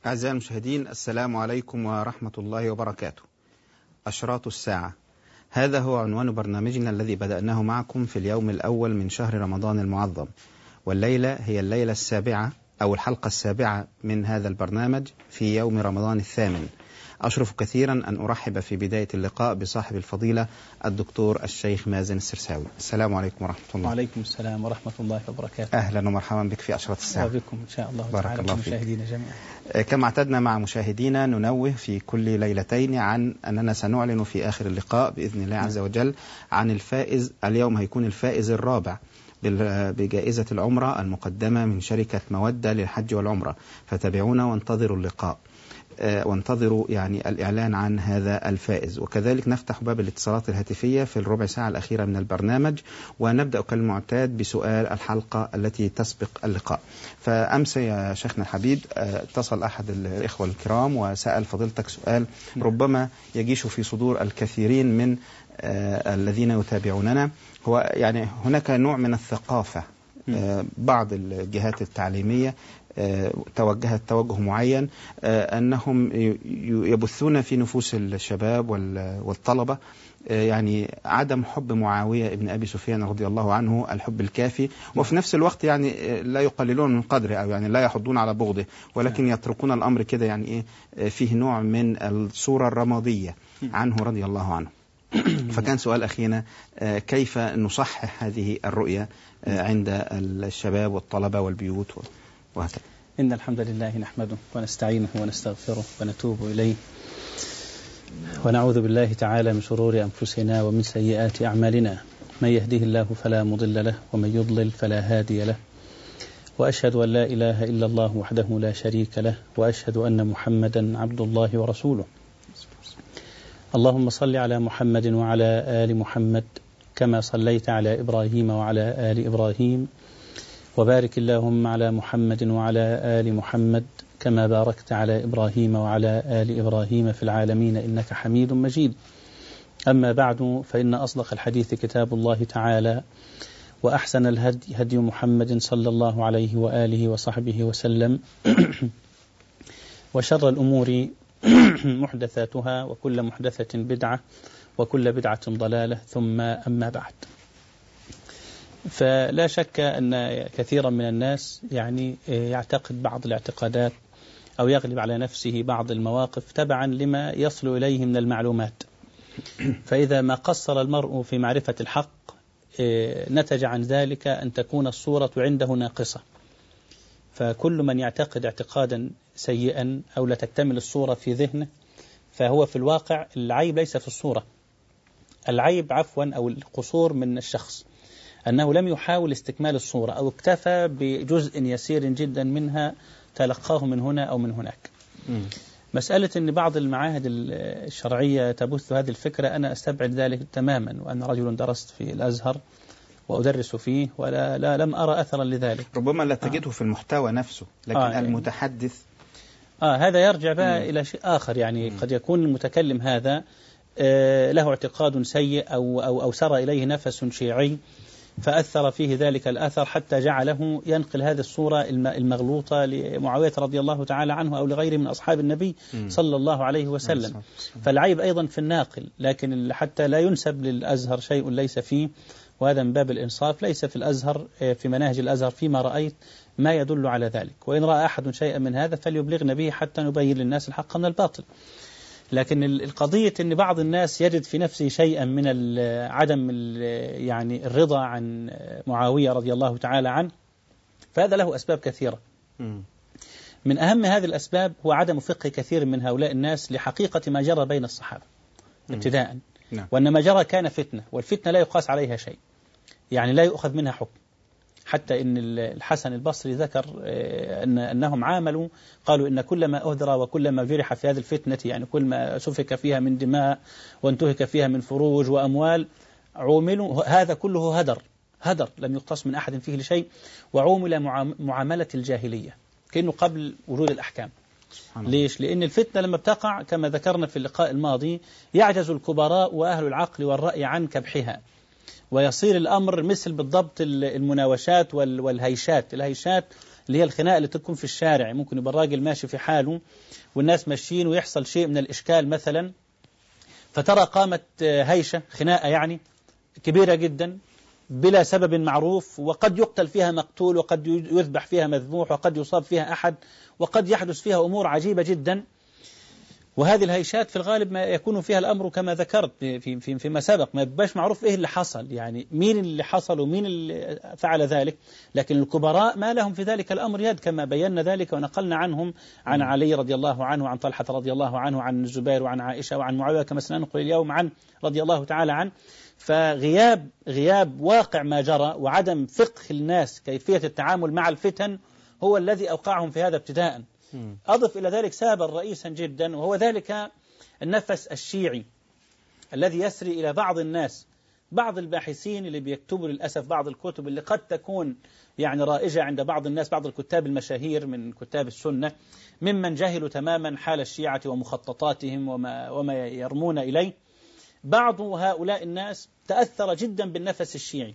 أعزائي المشاهدين، السلام عليكم ورحمة الله وبركاته. أشراط الساعة، هذا هو عنوان برنامجنا الذي بدأناه معكم في اليوم الأول من شهر رمضان المعظم، والليلة هي الليلة السابعة أو الحلقة السابعة من هذا البرنامج في يوم رمضان الثامن. أشرف كثيرا أن أرحب في بداية اللقاء بصاحب الفضيلة الدكتور الشيخ مازن السرساوي. السلام عليكم ورحمة الله. وعليكم السلام ورحمة الله وبركاته. أهلا ومرحبا بك في أشراط الساعة. وبكم إن شاء الله. بارك الله فيك. مشاهدينا جميعا. كما اعتدنا مع مشاهدينا ننوه في كل ليلتين عن أننا سنعلن في آخر اللقاء بإذن الله عز وجل عن الفائز. اليوم هيكون الفائز الرابع بجائزة العمرة المقدمة من شركة مودة للحج والعمرة، فتابعونا وانتظروا اللقاء وانتظروا يعني الإعلان عن هذا الفائز. وكذلك نفتح باب الاتصالات الهاتفية في الربع ساعة الأخيرة من البرنامج، ونبدأ كالمعتاد بسؤال الحلقة التي تسبق اللقاء. فأمس يا شيخنا الحبيب اتصل أحد الإخوة الكرام وسأل فضيلتك سؤال ربما يجيش في صدور الكثيرين من الذين يتابعوننا. هو يعني هناك نوع من الثقافة، بعض الجهات التعليمية توجهت توجه معين أنهم يبثون في نفوس الشباب والطلبة يعني عدم حب معاوية ابن أبي سفيان رضي الله عنه الحب الكافي، وفي نفس الوقت يعني لا يقللون من قدره أو يعني لا يحضون على بغضه، ولكن يتركون الأمر كده يعني فيه نوع من الصورة الرمادية عنه رضي الله عنه. فكان سؤال أخينا كيف نصحح هذه الرؤية عند الشباب والطلبة والبيوت وهكذا. إن الحمد لله نحمده ونستعينه ونستغفره ونتوب إليه، ونعوذ بالله تعالى من شرور أنفسنا ومن سيئات أعمالنا. من يهده الله فلا مضل له ومن يضلل فلا هادي له، وأشهد أن لا إله إلا الله وحده لا شريك له، وأشهد أن محمدا عبد الله ورسوله. اللهم صل على محمد وعلى آل محمد كما صليت على إبراهيم وعلى آل إبراهيم، وبارك اللهم على محمد وعلى آل محمد كما باركت على إبراهيم وعلى آل إبراهيم في العالمين إنك حميد مجيد. أما بعد، فإن أصدق الحديث كتاب الله تعالى، وأحسن الهدي هدي محمد صلى الله عليه وآله وصحبه وسلم، وشر الأمور محدثاتها، وكل محدثة بدعة، وكل بدعة ضلالة، ثم أما بعد. فلا شك أن كثيرا من الناس يعني يعتقد بعض الاعتقادات أو يغلب على نفسه بعض المواقف تبعا لما يصل إليه من المعلومات، فإذا ما قصر المرء في معرفة الحق نتج عن ذلك أن تكون الصورة عنده ناقصة. فكل من يعتقد اعتقادا سيئا أو لا تكتمل الصورة في ذهنه، فهو في الواقع العيب ليس في الصورة، العيب أو القصور من الشخص أنه لم يحاول استكمال الصورة، أو اكتفى بجزء يسير جدا منها تلقاه من هنا أو من هناك. مسألة أن بعض المعاهد الشرعية تبث هذه الفكرة، أنا أستبعد ذلك تماما، وأنا رجل درست في الأزهر وأدرس فيه لم أرى أثرا لذلك. ربما لا تجده في المحتوى نفسه، لكن المتحدث هذا يرجع بقى إلى شيء آخر. يعني قد يكون المتكلم هذا له اعتقاد سيء أو سرى إليه نفس شيعي فأثر فيه ذلك الأثر حتى جعله ينقل هذه الصورة المغلوطة لمعاوية رضي الله تعالى عنه أو لغيره من أصحاب النبي صلى الله عليه وسلم. فالعيب أيضا في الناقل، لكن حتى لا ينسب للأزهر شيء ليس فيه، وهذا من باب الإنصاف. ليس في الأزهر في مناهج الأزهر فيما رأيت ما يدل على ذلك، وإن رأى أحد شيئا من هذا فليبلغنا به حتى نبين للناس الحق من الباطل. لكن القضية أن بعض الناس يجد في نفسه شيئا من عدم يعني الرضا عن معاوية رضي الله تعالى عنه، فهذا له أسباب كثيرة. من أهم هذه الأسباب هو عدم فقه كثير من هؤلاء الناس لحقيقة ما جرى بين الصحابة ابتداء، وأن ما جرى كان فتنة، والفتنة لا يقاس عليها شيء، يعني لا يؤخذ منها حكم. حتى إن الحسن البصري ذكر أنهم عاملوا، قالوا إن كل ما أهدر وكل ما جرح في هذه الفتنة، يعني كل ما سفك فيها من دماء وانتهك فيها من فروج وأموال، عوملوا هذا كله هدر لم يقتص من أحد فيه لشيء، وعومل معاملة الجاهلية كأنه قبل ورود الأحكام. ليش؟ لأن الفتنة لما بتقع كما ذكرنا في اللقاء الماضي يعجز الكبراء وأهل العقل والرأي عن كبحها، ويصير الأمر مثل بالضبط المناوشات والهيشات. الهيشات اللي هي الخناقة اللي تكون في الشارع. ممكن يبقى الراجل ماشي في حاله والناس ماشيين ويحصل شيء من الإشكال مثلا، فترى قامت هيشة خناقة يعني كبيرة جدا بلا سبب معروف، وقد يقتل فيها مقتول، وقد يذبح فيها مذبوح، وقد يصاب فيها أحد، وقد يحدث فيها أمور عجيبة جدا. وهذه الهيشات في الغالب ما يكون فيها الأمر كما ذكرت فيما سبق، ما يبقاش معروف إيه اللي حصل، يعني مين اللي حصل ومين اللي فعل ذلك. لكن الكبراء ما لهم في ذلك الأمر يد، كما بينا ذلك ونقلنا عنهم، عن علي رضي الله عنه، وعن طلحة رضي الله عنه، وعن الزبير، وعن عائشة، وعن معاوية، كما سننقل اليوم عن رضي الله تعالى عنه. فغياب واقع ما جرى وعدم فقه الناس كيفية التعامل مع الفتن هو الذي أوقعهم في هذا ابتداء. أضف إلى ذلك سببا رئيسا جدا، وهو ذلك النفس الشيعي الذي يسري إلى بعض الناس، بعض الباحثين اللي بيكتبوا للأسف بعض الكتب اللي قد تكون يعني رائجة عند بعض الناس، بعض الكتاب المشاهير من كتاب السنة، ممن جهلوا تماما حال الشيعة ومخططاتهم وما يرمون إليه. بعض هؤلاء الناس تأثر جدا بالنفس الشيعي،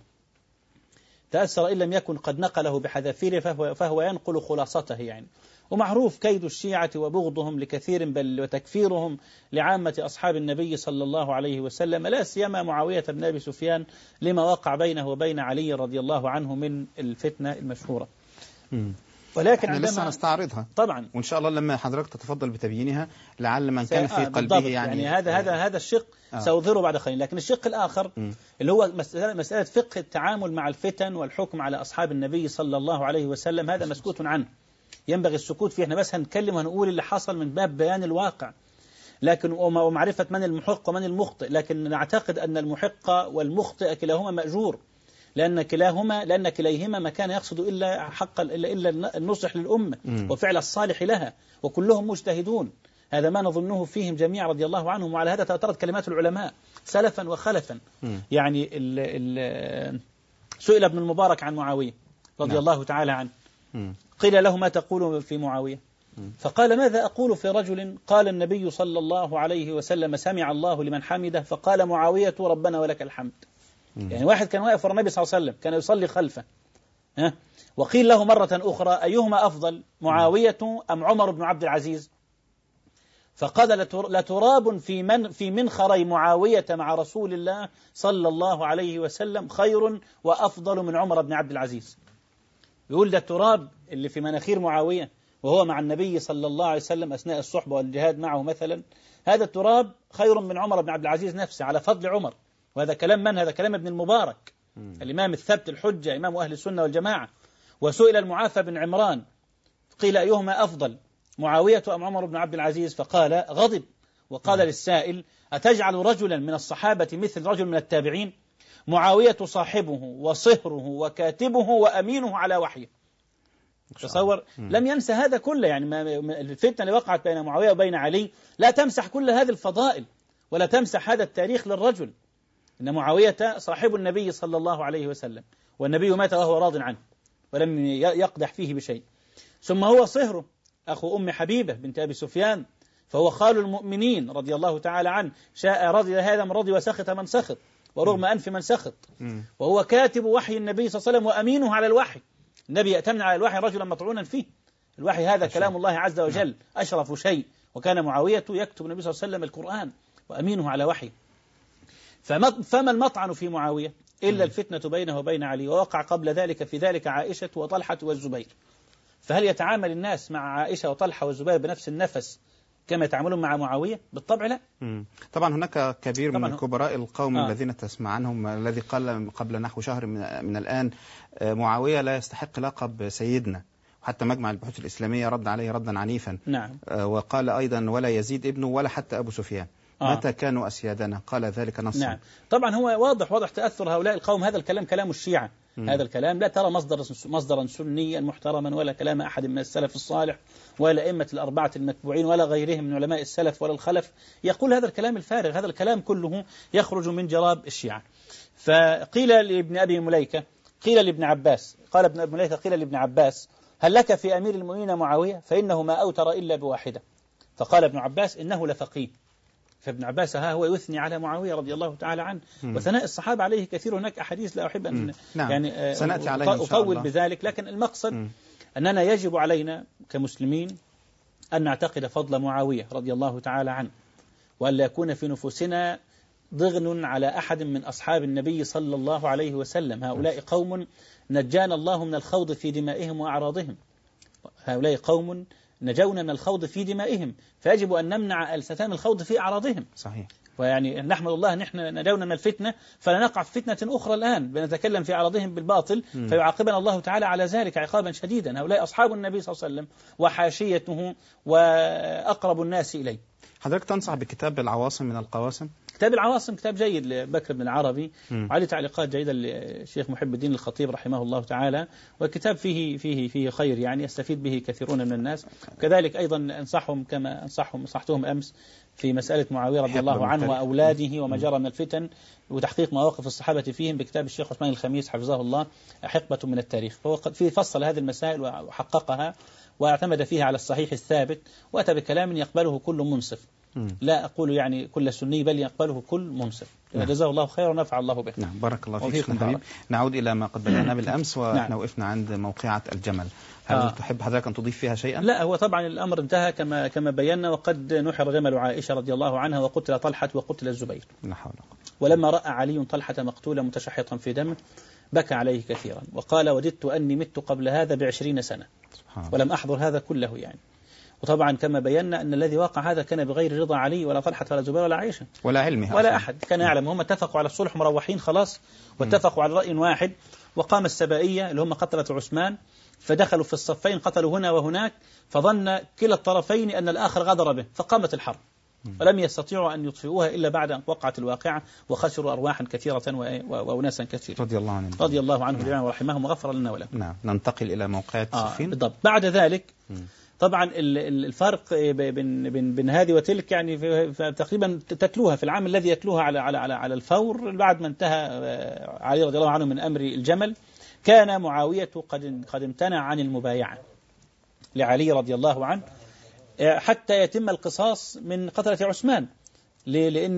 تأثر إن لم يكن قد نقله بحذافيره فهو ينقل خلاصته يعني. ومعروف كيد الشيعة وبغضهم لكثير، بل وتكفيرهم لعامة أصحاب النبي صلى الله عليه وسلم، لا سيما معاوية بن أبي سفيان لما وقع بينه وبين علي رضي الله عنه من الفتنة المشهورة. ولكن احنا لسه هنستعرضها طبعا، وإن شاء الله لما حضرتك تتفضل بتبيينها لعل من كان في قلبه يعني هذا الشق سأظهره بعد قليل. لكن الشق الآخر اللي هو مسألة فقه التعامل مع الفتن والحكم على أصحاب النبي صلى الله عليه وسلم، هذا مسكوت عنه، ينبغي السكوت فيه. احنا بس هنتكلم وهنقول اللي حصل من باب بيان الواقع، لكن ومعرفة من المحق ومن المخطئ. لكن نعتقد أن المحق والمخطئ كلاهما مأجور، لأن كليهما ما كان يقصد إلا النصح للأمة وفعل الصالح لها، وكلهم مجتهدون. هذا ما نظنه فيهم جميعا رضي الله عنهم. وعلى هذا تواترت كلمات العلماء سلفا وخلفا. يعني سئل ابن المبارك عن معاوية رضي الله تعالى عنه، قيل له ما تقول في معاوية؟ فقال ماذا أقول في رجل قال النبي صلى الله عليه وسلم سمع الله لمن حمده، فقال معاوية ربنا ولك الحمد. يعني واحد كان واقف ورا النبي صلى الله عليه وسلم كان يصلي خلفه، وقيل له مرة أخرى أيهما أفضل معاوية أم عمر بن عبد العزيز؟ فقال لتراب في منخري معاوية مع رسول الله صلى الله عليه وسلم خير وأفضل من عمر بن عبد العزيز. يقول ده التراب اللي في مناخير معاوية وهو مع النبي صلى الله عليه وسلم أثناء الصحبة والجهاد معه مثلا، هذا التراب خير من عمر بن عبد العزيز نفسه على فضل عمر. وهذا كلام من؟ هذا كلام ابن المبارك الإمام الثبت الحجة، إمام أهل السنة والجماعة. وسئل المعافى بن عمران قيل أيهما أفضل معاوية أم عمر بن عبد العزيز؟ فقال غضب وقال للسائل أتجعل رجلا من الصحابة مثل رجل من التابعين؟ معاوية صاحبه وصهره وكاتبه وأمينه على وحيه. تصور لم ينسى هذا كله. يعني الفتنة اللي وقعت بين معاوية وبين علي لا تمسح كل هذه الفضائل ولا تمسح هذا التاريخ للرجل. إن معاوية صاحب النبي صلى الله عليه وسلم، والنبي مات وهو راض عنه ولم يقدح فيه بشيء. ثم هو صهره أخو أم حبيبة بنت أبي سفيان، فهو خال المؤمنين رضي الله تعالى عنه، شاء رضي هذا من رضي وسخط من سخط ورغم أنف من سخط. وهو كاتب وحي النبي صلى الله عليه وسلم وأمينه على الوحي. النبي يأتمن على الوحي رجلا مطعونا فيه. الوحي هذا كلام الله عز وجل أشرف شيء، وكان معاوية يكتب النبي صلى الله عليه وسلم القرآن وأمينه على وحي. فما المطعن في معاوية إلا الفتنة بينه وبين علي، ووقع قبل ذلك في ذلك عائشة وطلحة والزبير. فهل يتعامل الناس مع عائشة وطلحة والزبير بنفس النفس كما يتعاملون مع معاوية؟ بالطبع لا. طبعا هناك كبير من كبراء القوم الذين تسمع عنهم الذي قال قبل نحو شهر من الآن معاوية لا يستحق لقب سيدنا، وحتى مجمع البحوث الإسلامية رد عليه ردا عنيفا. نعم. وقال أيضا ولا يزيد ابنه ولا حتى أبو سفيان متى كانوا أسيادنا، قال ذلك نصا. نعم. طبعا هو واضح تأثر هؤلاء القوم. هذا الكلام كلام الشيعة. هذا الكلام لا ترى مصدرا سنيا محترما ولا كلام أحد من السلف الصالح ولا أئمة الأربعة المتبوعين ولا غيرهم من علماء السلف ولا الخلف يقول هذا الكلام الفارغ. هذا الكلام كله يخرج من جراب الشيعة. فقيل لابن أبي مليكة قيل لابن عباس، قال ابن أبي مليكة قيل لابن عباس هل لك في أمير المؤمنين معاوية؟ فإنه ما أوتر إلا بواحدة. فقال ابن عباس إنه لفقيه. فابن عباس هو يثني على معاوية رضي الله تعالى عنه. وثناء الصحابة عليه كثير. هناك أحاديث لا أحب أن يعني سنأتي عليه أطول بذلك، لكن المقصد أننا يجب علينا كمسلمين أن نعتقد فضل معاوية رضي الله تعالى عنه، وأن لا يكون في نفوسنا ضغن على أحد من أصحاب النبي صلى الله عليه وسلم. هؤلاء قوم نجانا الله من الخوض في دمائهم وأعراضهم، هؤلاء قوم نجونا من الخوض في دمائهم، فيجب أن نمنع ألسنتنا من الخوض في أعراضهم. صحيح. ويعني نحمد الله أن احنا نجونا من الفتنة، فلا نقع في فتنة أخرى الآن بنتكلم في أعراضهم بالباطل فيعاقبنا الله تعالى على ذلك عقابا شديدا. هؤلاء أصحاب النبي صلى الله عليه وسلم وحاشيته وأقرب الناس إليه. حضرتك تنصح بكتاب العواصم من القواسم؟ كتاب العواصم كتاب جيد لبكر بن العربي، وعليه تعليقات جيدة للشيخ محب الدين الخطيب رحمه الله تعالى، والكتاب فيه خير يعني يستفيد به كثيرون من الناس. كذلك أيضا أنصحهم كما نصحتهم أمس في مسألة معاوية رضي الله عنه وأولاده وما جرى من الفتن وتحقيق مواقف الصحابة فيهم بكتاب الشيخ عثمان الخميس حفظه الله حقبة من التاريخ. فهو في فصل هذه المسائل وحققها واعتمد فيها على الصحيح الثابت، وأتى بكلام يقبله كل منصف. لا أقول يعني كل سني، بل يقبله كل منصف. جزاه الله خير ونفع الله به. نعم، بارك الله فيك شيخنا الحبيب. نعود إلى ما قد بدأنا بالأمس ونحن وقفنا عند موقعة الجمل. هل تحب حضرتك أن تضيف فيها شيئا؟ لا، هو طبعا الأمر انتهى كما بينا، وقد نحر جمل عائشة رضي الله عنها وقتل طلحة وقتل الزبير. لا حول. ولما رأى علي طلحة مقتولا متشحطا في دمه بكى عليه كثيرا وقال: وددت أني مت قبل هذا ب20 سنة ولم أحضر هذا كله يعني. وطبعا كما بينا أن الذي وقع هذا كان بغير رضا علي ولا طلحة ولا زبير ولا عائشة ولا علمه ولا أحد كان يعلم. هم اتفقوا على الصلح مروحين خلاص، واتفقوا على رأي واحد، وقام السبائية اللي هم قتلة عثمان فدخلوا في الصفين قتلوا هنا وهناك، فظن كلا الطرفين أن الآخر غدر به فقامت الحرب، ولم يستطيعوا أن يطفئوها إلا بعد أن وقعت الواقعة وخسروا أرواحا كثيرة وأناسا كثيرا رضي الله عنهم جميعا ورحمهم وغفر لنا ولهم. نعم، ننتقل إلى موقعة صفين. بالضبط. بعد ذلك طبعا الفرق بين هذه وتلك يعني تقريبا تتلوها في العام الذي يتلوها على الفور بعد ما انتهى علي رضي الله عنه من أمر الجمل. كان معاوية قد امتنع عن المبايعة لعلي رضي الله عنه حتى يتم القصاص من قتلة عثمان، لأن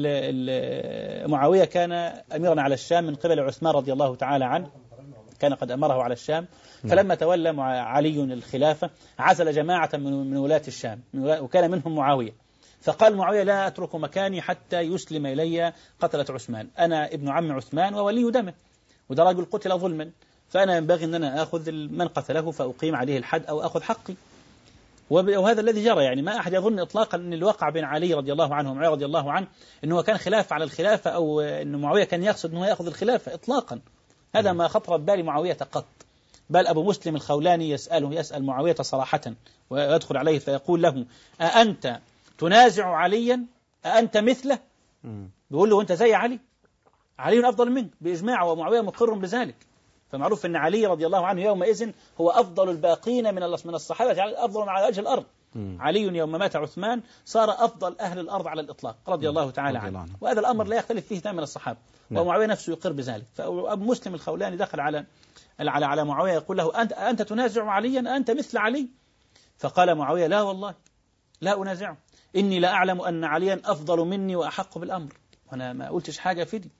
معاوية كان أميرا على الشام من قبل عثمان رضي الله تعالى عنه، كان قد أمره على الشام. فلما تولى علي الخلافة عزل جماعة من ولاة الشام وكان منهم معاوية، فقال معاوية: لا أترك مكاني حتى يسلم إلي قتلة عثمان، أنا ابن عم عثمان وولي دمه، وده رجل قتل ظلما، فأنا ينبغي أن أنا أخذ من قتله فأقيم عليه الحد أو أخذ حقي. وهذا الذي جرى. يعني ما أحد يظن إطلاقا أن الواقع بين علي رضي الله عنه ومعاوية رضي الله عنه أنه كان خلاف على الخلافة أو أن معاوية كان يقصد أنه يأخذ الخلافة إطلاقا. هذا ما خطر ببال معاوية قط. بل أبو مسلم الخولاني يسأل معاوية صراحة ويدخل عليه فيقول له: أأنت تنازع عليا؟ أأنت مثله؟ بيقول له: أنت زي علي؟ علي أفضل منك بإجماع، ومعاوية مقر بذلك. فمعروف أن علي رضي الله عنه يومئذ هو أفضل الباقين من الصحابة، أفضل على وجه الأرض. علي يوم مات عثمان صار أفضل أهل الأرض على الإطلاق رضي الله تعالى عنه، وهذا الأمر لا يختلف فيه من الصحابة، ومعاوية نفسه يقر بذلك. فأبو مسلم الخولاني دخل على معاوية يقول له: أنت تنازع عليا؟ أنت مثل علي؟ فقال معاوية: لا والله لا أنازعه، إني لا أعلم أن عليا أفضل مني وأحق بالأمر، وأنا ما قلتش حاجة في دي،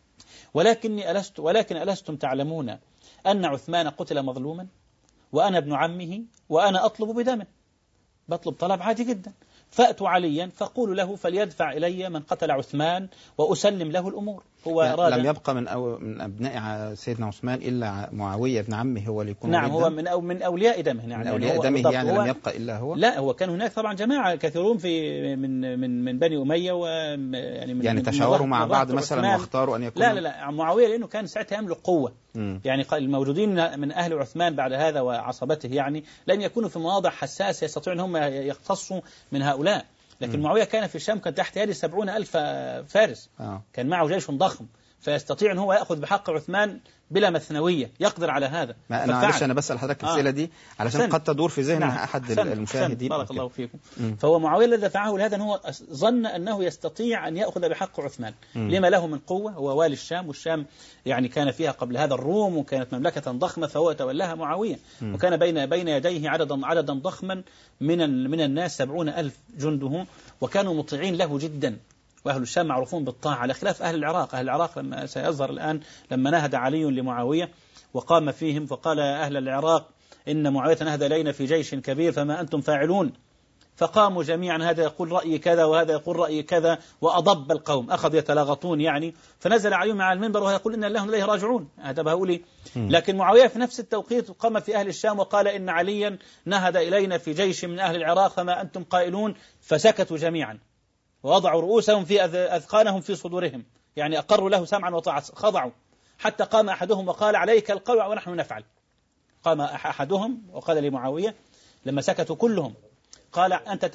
ولكن ألستم تعلمون أن عثمان قتل مظلوما وأنا ابن عمه وأنا أطلب بدمه، بطلب طلب عادي جدا، فأتوا عليا فقولوا له فليدفع إلي من قتل عثمان وأسلم له الأمور. هو لم يبقى من أبناء سيدنا عثمان إلا معاوية ابن عمه هو اللي يكون. نعم، هو من أولياء دمه. يعني من أولياء دمه، يعني لم يبقى إلا هو. لا، هو كان هناك طبعا جماعة كثيرون من بني أمية يعني تشاوروا مع بعض مثلا واختاروا أن يكون. لا معاوية لأنه كان ساعتها يملك قوة. يعني الموجودين من أهل عثمان بعد هذا وعصبته يعني لن يكونوا في مواضع حساسة يستطيعون هم يقتصوا من هؤلاء. لكن معاوية كان في الشام كان تحت يده 70,000 فارس. كان معه جيش ضخم، فيستطيع أن هو يأخذ بحق عثمان بلا مثنوية، يقدر على هذا. معلش أنا بسأل حضرتك الأسئلة دي علشان قد تدور في ذهن أحد المشاهدين. بارك الله فيكم. فهو معاوية الذي دفعه لهذا أنه ظن أنه يستطيع أن يأخذ بحق عثمان لما له من قوة. هو والي الشام، والشام يعني كان فيها قبل هذا الروم وكانت مملكة ضخمة، فهو تولاها معاوية، وكان بين يديه عددا ضخما من الناس 70,000 جنده، وكانوا مطيعين له جدا. وأهل الشام معروفون بالطاعة على خلاف أهل العراق. أهل العراق لما سيظهر الآن لما نهد علي لمعاوية وقام فيهم فقال: أهل العراق إن معاوية نهد إلينا في جيش كبير فما أنتم فاعلون. فقاموا جميعا، هذا يقول رأي كذا وهذا يقول رأي كذا، وأضب القوم، أخذوا يتلاغطون يعني. فنزل عليهم مع المنبر وهو يقول إن الله إليه راجعون، هذا بهؤلاء. لكن معاوية في نفس التوقيت قام في أهل الشام وقال إن عليا نهد إلينا في جيش من أهل العراق فما أنتم قائلون. فسكتوا جميعا ووضعوا رؤوسهم في أذقانهم في صدورهم، يعني أقروا له سمعا وطاعة، خضعوا. حتى قام أحدهم وقال عليك القول ونحن نفعل. قام أحدهم وقال لمعاوية لما سكتوا كلهم، قال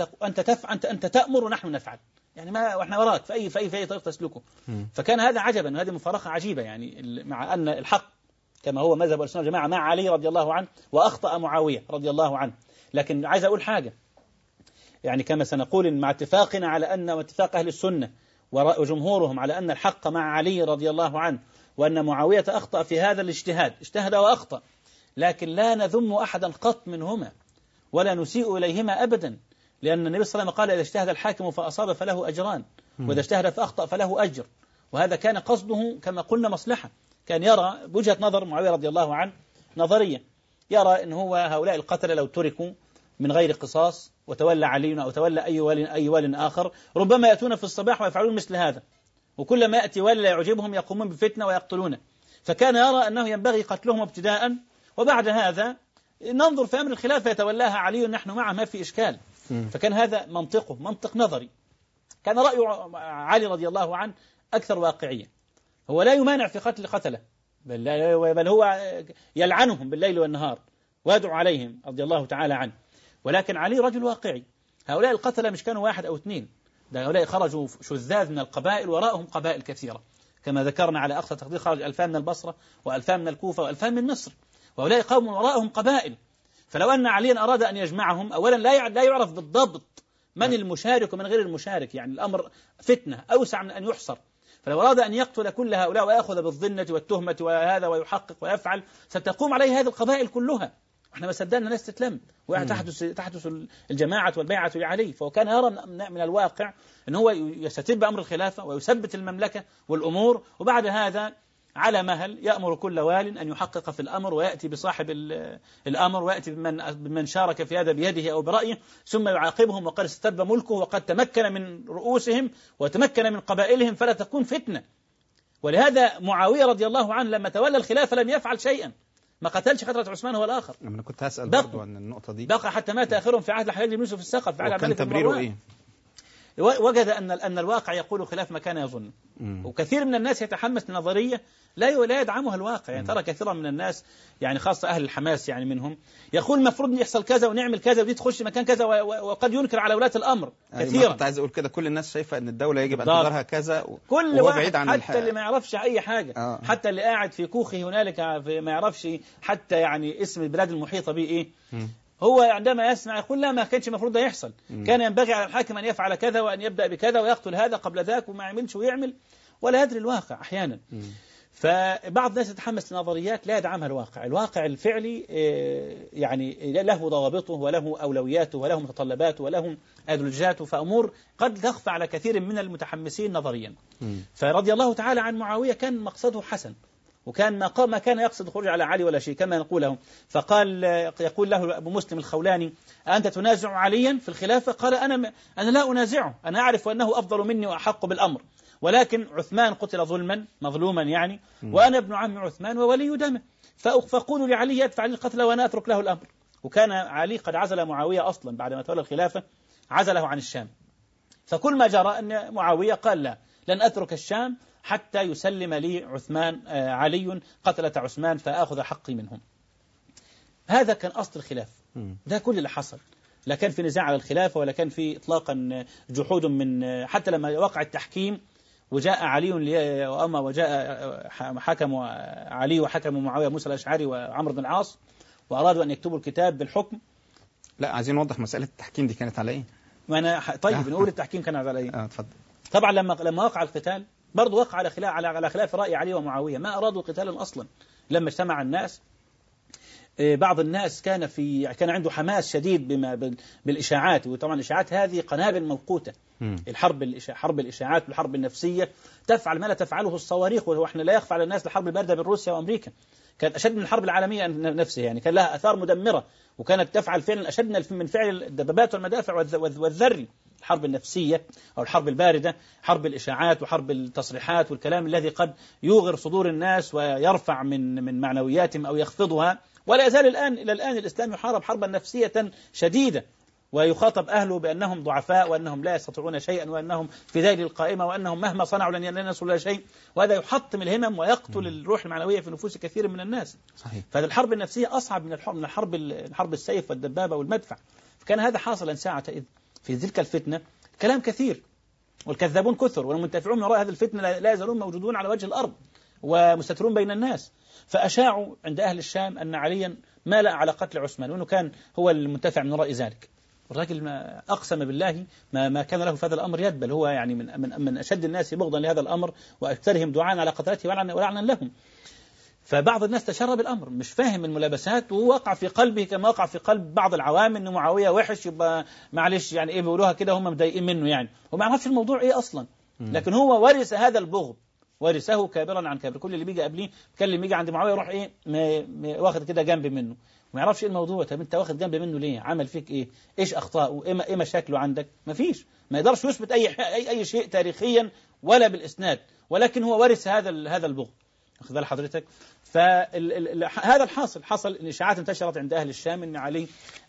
أنت تأمر ونحن نفعل، يعني ما وإحنا وراك في أي طريق تسلكه. فكان هذا عجبا، هذه مفارقة عجيبة، يعني مع أن الحق كما هو مذهب السنة والجماعة مع علي رضي الله عنه، وأخطأ معاوية رضي الله عنه. لكن عايز أقول حاجة، يعني كما سنقول مع اتفاقنا على أن واتفاق أهل السنة وجمهورهم على أن الحق مع علي رضي الله عنه، وأن معاوية أخطأ في هذا الاجتهاد، اجتهد وأخطأ، لكن لا نذم أحدا قط منهما ولا نسيء إليهما أبدا، لأن النبي صلى الله عليه وسلم قال إذا اجتهد الحاكم فأصاب فله أجران، وإذا اجتهد فأخطأ فله أجر. وهذا كان قصده كما قلنا مصلحة. كان يرى بوجهة نظر معاوية رضي الله عنه نظرية، يرى إن هو هؤلاء القتلة لو تركوا من غير قصاص وتولى علي أو تولى أي وال آخر، ربما يأتون في الصباح ويفعلون مثل هذا، وكل ما يأتي ولا يعجبهم يقومون بفتنة ويقتلونه. فكان يرى أنه ينبغي قتلهم ابتداء، وبعد هذا ننظر في أمر الخلافة يتولاها علي نحن معه ما في إشكال. فكان هذا منطقه، منطق نظري. كان رأي علي رضي الله عنه أكثر واقعية، هو لا يمانع في قتل قتله، بل هو يلعنهم بالليل والنهار ويدعو عليهم رضي الله تعالى عنه. ولكن علي رجل واقعي، هؤلاء القتلة مش كانوا واحد أو اثنين، ده هؤلاء خرجوا شذاذ من القبائل، وراءهم قبائل كثيرة كما ذكرنا على أقصى تقدير، خرج 2000 من البصرة و2000 من الكوفة و2000 من مصر، وهؤلاء قوم وراءهم قبائل. فلو أن عليا أراد أن يجمعهم، أولا لا يعرف بالضبط من المشارك ومن غير المشارك، يعني الأمر فتنة أوسع من أن يحصر. فلو أراد أن يقتل كل هؤلاء ويأخذ بالظنة والتهمة وهذا ويحقق ويفعل، ستقوم عليه هذه القبائل كلها. احنا ما صدقنا ناس تتلم وتحدث الجماعة والبيعة لعلي. فكان يرى من الواقع أن هو يستتب أمر الخلافة ويثبت المملكة والأمور، وبعد هذا على مهل يأمر كل وال أن يحقق في الأمر، ويأتي بصاحب الأمر، ويأتي بمن شارك في هذا بيده أو برأيه، ثم يعاقبهم وقد استتب ملكه وقد تمكن من رؤوسهم وتمكن من قبائلهم، فلا تكون فتنة. ولهذا معاوية رضي الله عنه لما تولى الخلافة لم يفعل شيئا، ما قتلش قتلة عثمان هو الآخر. أنا كنت هسأل برضو عن النقطة دي. بقى حتى مات آخرهم في عهد الحجاج بن يوسف الثقفي على وكان تبريره إيه؟ وجد أن الواقع يقول خلاف ما كان يظن. وكثير من الناس يتحمس لنظرية لا يدعمها الواقع. يعني ترى كثيرا من الناس، يعني خاصة أهل الحماس يعني منهم، يقول المفروض يحصل كذا ونعمل كذا ودي تخش مكان كذا، وقد ينكر على ولاة الأمر كثيرا. كنت عايز أقول كده، كل الناس شايفة أن الدولة يجب أن تدارها كذا، كل واحد حتى اللي ما يعرفش أي حاجة، حتى اللي قاعد في كوخه هنالك ما يعرفش حتى يعني اسم البلاد المحيطة به إيه، هو عندما يسمع يقول لا، ما كانش المفروض ده يحصل، كان ينبغي على الحاكم أن يفعل كذا وأن يبدأ بكذا ويقتل هذا قبل ذاك، وما يعملش ويعمل ولا يدري الواقع أحيانا. فبعض الناس يتحمس لنظريات لا يدعمها الواقع. الواقع الفعلي يعني له ضوابطه وله أولوياته وله متطلباته وله أدلجاته، فأمور قد تخفى على كثير من المتحمسين نظريا. فرضي الله تعالى عن معاوية كان مقصده حسن، وكان ما كان يقصد الخروج على علي ولا شيء كما نقوله. فقال يقول له أبو مسلم الخولاني أنت تنازع عليا في الخلافة؟ قال أنا لا أنازعه، أنا أعرف أنه أفضل مني وأحق بالأمر، ولكن عثمان قتل ظلما مظلوما يعني، وأنا ابن عم عثمان وولي دمه، فقولوا لعلي يدفع لي القتل وأنا أترك له الأمر. وكان علي قد عزل معاوية أصلا بعد ما تولى الخلافة، عزله عن الشام. فكل ما جرى أن معاوية قال لا، لن أترك الشام حتى يسلم لي علي قتلة عثمان فأخذ حقي منهم. هذا كان أصل الخلاف، ده كل اللي حصل. لا كان في نزاع على الخلافة ولا كان في إطلاقا جحود من، حتى لما وقع التحكيم وجاء علي وجاء حكم علي وحكم معاوية موسى الأشعري وعمرو بن العاص وأرادوا أن يكتبوا الكتاب بالحكم. لا عايزين نوضح مسألة التحكيم دي كانت على إيه؟ طيب نقول التحكيم كان على إيه؟ اتفضل. طبعا لما وقع القتال برضو وقع على خلاف رأي علي ومعاوية، ما أرادوا قتالا أصلا. لما اجتمع الناس بعض الناس كان عنده حماس شديد بالإشاعات، وطبعا الإشاعات هذه قنابل موقوتة. حرب الإشاعات والحرب النفسية تفعل ما لا تفعله الصواريخ، وإحنا لا يخفى على الناس الحرب الباردة بين روسيا وأمريكا كانت أشد من الحرب العالمية نفسها، يعني كان لها آثار مدمرة، وكانت تفعل فعلا أشد من فعل الدبابات والمدافع والذري. الحرب النفسية أو الحرب الباردة، حرب الإشاعات وحرب التصريحات والكلام الذي قد يوغر صدور الناس ويرفع من معنوياتهم أو يخفضها. ولا يزال إلى الآن الإسلام يحارب حربا نفسية شديدة، ويخاطب أهله بأنهم ضعفاء وأنهم لا يستطيعون شيئا وأنهم في ذيل القائمة وأنهم مهما صنعوا لن ينصروا شيء، وهذا يحطم الهمم ويقتل الروح المعنوية في نفوس كثير من الناس. صحيح. فهذه الحرب النفسية أصعب من الحرب السيف والدبابة والمدفع. فكان هذا حاصلا ساعة إذ في تلك الفتنة كلام كثير، والكذابون كثر، والمنتفعون من وراء هذه الفتنة لا يزالون موجودون على وجه الأرض ومستترون بين الناس. فأشاعوا عند أهل الشام أن عليا مال على قتل عثمان، وأنه كان هو المنتفع من وراء ذلك. الرجل ما أقسم بالله ما كان له في هذا الأمر يد، بل هو يعني من أشد الناس بغضا لهذا الأمر وأكثرهم دعاء على قتلته ولعنا لهم. فبعض الناس تشرب الأمر مش فاهم الملابسات، ووقع في قلبه كما وقع في قلب بعض العوام إنه معاوية وحش، يبقى معلش يعني إيه بيقولوها كده هم مضايقين منه يعني، وما يعرفش الموضوع إيه أصلا. لكن هو ورث هذا البغض، ورثه كابرا عن كابر. كل اللي بيجي قبليه كان يجي عند معاوية يروح إيه واخد كده جنب منه، ما يعرفش ايه الموضوع. طب انت واخد جنب منه ليه؟ عمل فيك ايه؟ ايش اخطاؤه؟ ايه مشاكله عندك؟ ما فيش، ما يقدرش يثبت اي شيء تاريخيا ولا بالاسناد، ولكن هو ورث هذا البغض. واخد بال حضرتك؟ فهذا حصل ان اشاعات انتشرت عند اهل الشام ان علي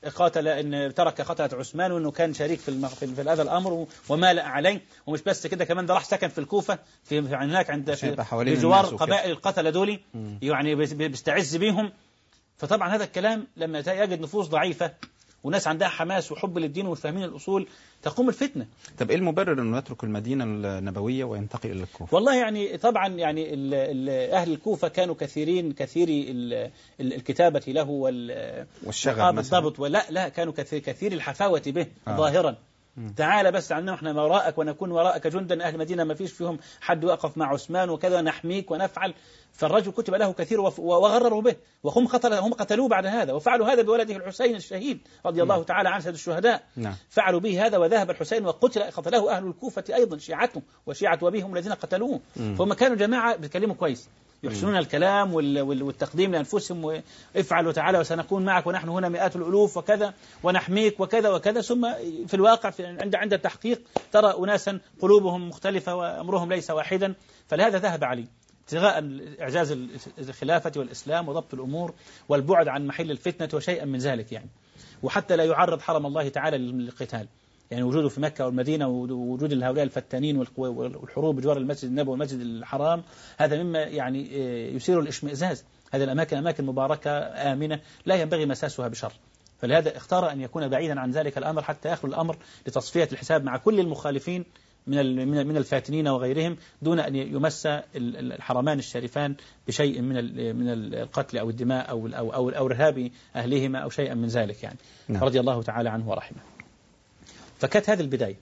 ترك قتلة عثمان، وانه كان شريك في هذا الامر ومال عليه. ومش بس كده، كمان ده راح سكن في الكوفه في هناك في جوار قبائل القتلة دول، يعني بيستعز بيهم. فطبعا هذا الكلام لما يجد نفوس ضعيفة وناس عندها حماس وحب للدين وفاهمين الأصول تقوم الفتنة. طب إيه المبرر أنه يترك المدينة النبوية وينتقل إلى الكوفة؟ والله يعني طبعا يعني أهل الكوفة كانوا كثيري الكتابة له والشغب بالضبط، لا كانوا كثير الحفاوة به ظاهرا. تعال بس عنا احنا وراءك ونكون وراءك جندا. أهل المدينة ما فيش فيهم حد وقف مع عثمان وكذا، نحميك ونفعل. فالرجل كتب له كثير وغرروا به، وهم قتلوه بعد هذا، وفعلوا هذا بولده الحسين الشهيد رضي الله تعالى عنه سيد الشهداء. فعلوا به هذا، وذهب الحسين قتله أهل الكوفة أيضا، شيعته وشيعة أبيهم الذين قتلوه. فهم كانوا جماعة بيتكلموا كويس، يحسنون الكلام والتقديم لأنفسهم، وافعل وتعالى وسنكون معك ونحن هنا مئات الألوف وكذا ونحميك وكذا وكذا. ثم في الواقع عند التحقيق ترى أناسا قلوبهم مختلفة وأمرهم ليس واحدا. فلهذا ذهب علي ابتغاء إعزاز الخلافة والإسلام وضبط الأمور والبعد عن محل الفتنة وشيئا من ذلك يعني، وحتى لا يعرض حرم الله تعالى للقتال. يعني وجوده في مكة والمدينة ووجود هؤلاء الفتانين والحروب بجوار المسجد النبوي والمسجد الحرام، هذا مما يعني يثير الاشمئزاز. هذه الأماكن أماكن مباركة آمنة لا ينبغي مساسها بشر. فلهذا اختار أن يكون بعيدا عن ذلك الأمر حتى يخلو الأمر لتصفية الحساب مع كل المخالفين من الفاتنين وغيرهم، دون أن يمس الحرمان الشريفان بشيء من القتل أو الدماء أو إرهاب أهلهما أو شيئا من ذلك يعني. رضي الله تعالى عنه ورحمه. فكانت هذه البداية.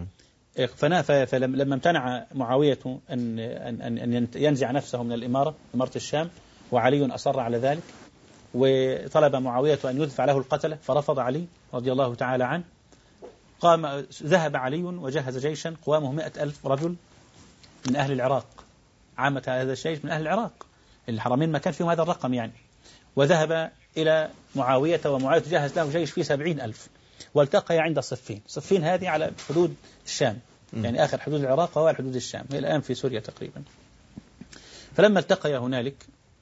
فلما امتنع معاوية أن ينزع نفسه من إمارة الشام، وعلي أصر على ذلك، وطلب معاوية أن يدفع له القتلة، فرفض علي رضي الله تعالى عنه. ذهب علي وجهز جيشا قوامه 100,000 رجل من أهل العراق. عامة هذا الجيش من أهل العراق، الحرمين ما كان فيهم هذا الرقم يعني. وذهب إلى معاوية، ومعاوية جهز له جيش فيه 70,000، والتقي عند صفين هذه على حدود الشام، يعني آخر حدود العراق وأول حدود الشام، هي الآن في سوريا تقريبا. فلما التقي هنالك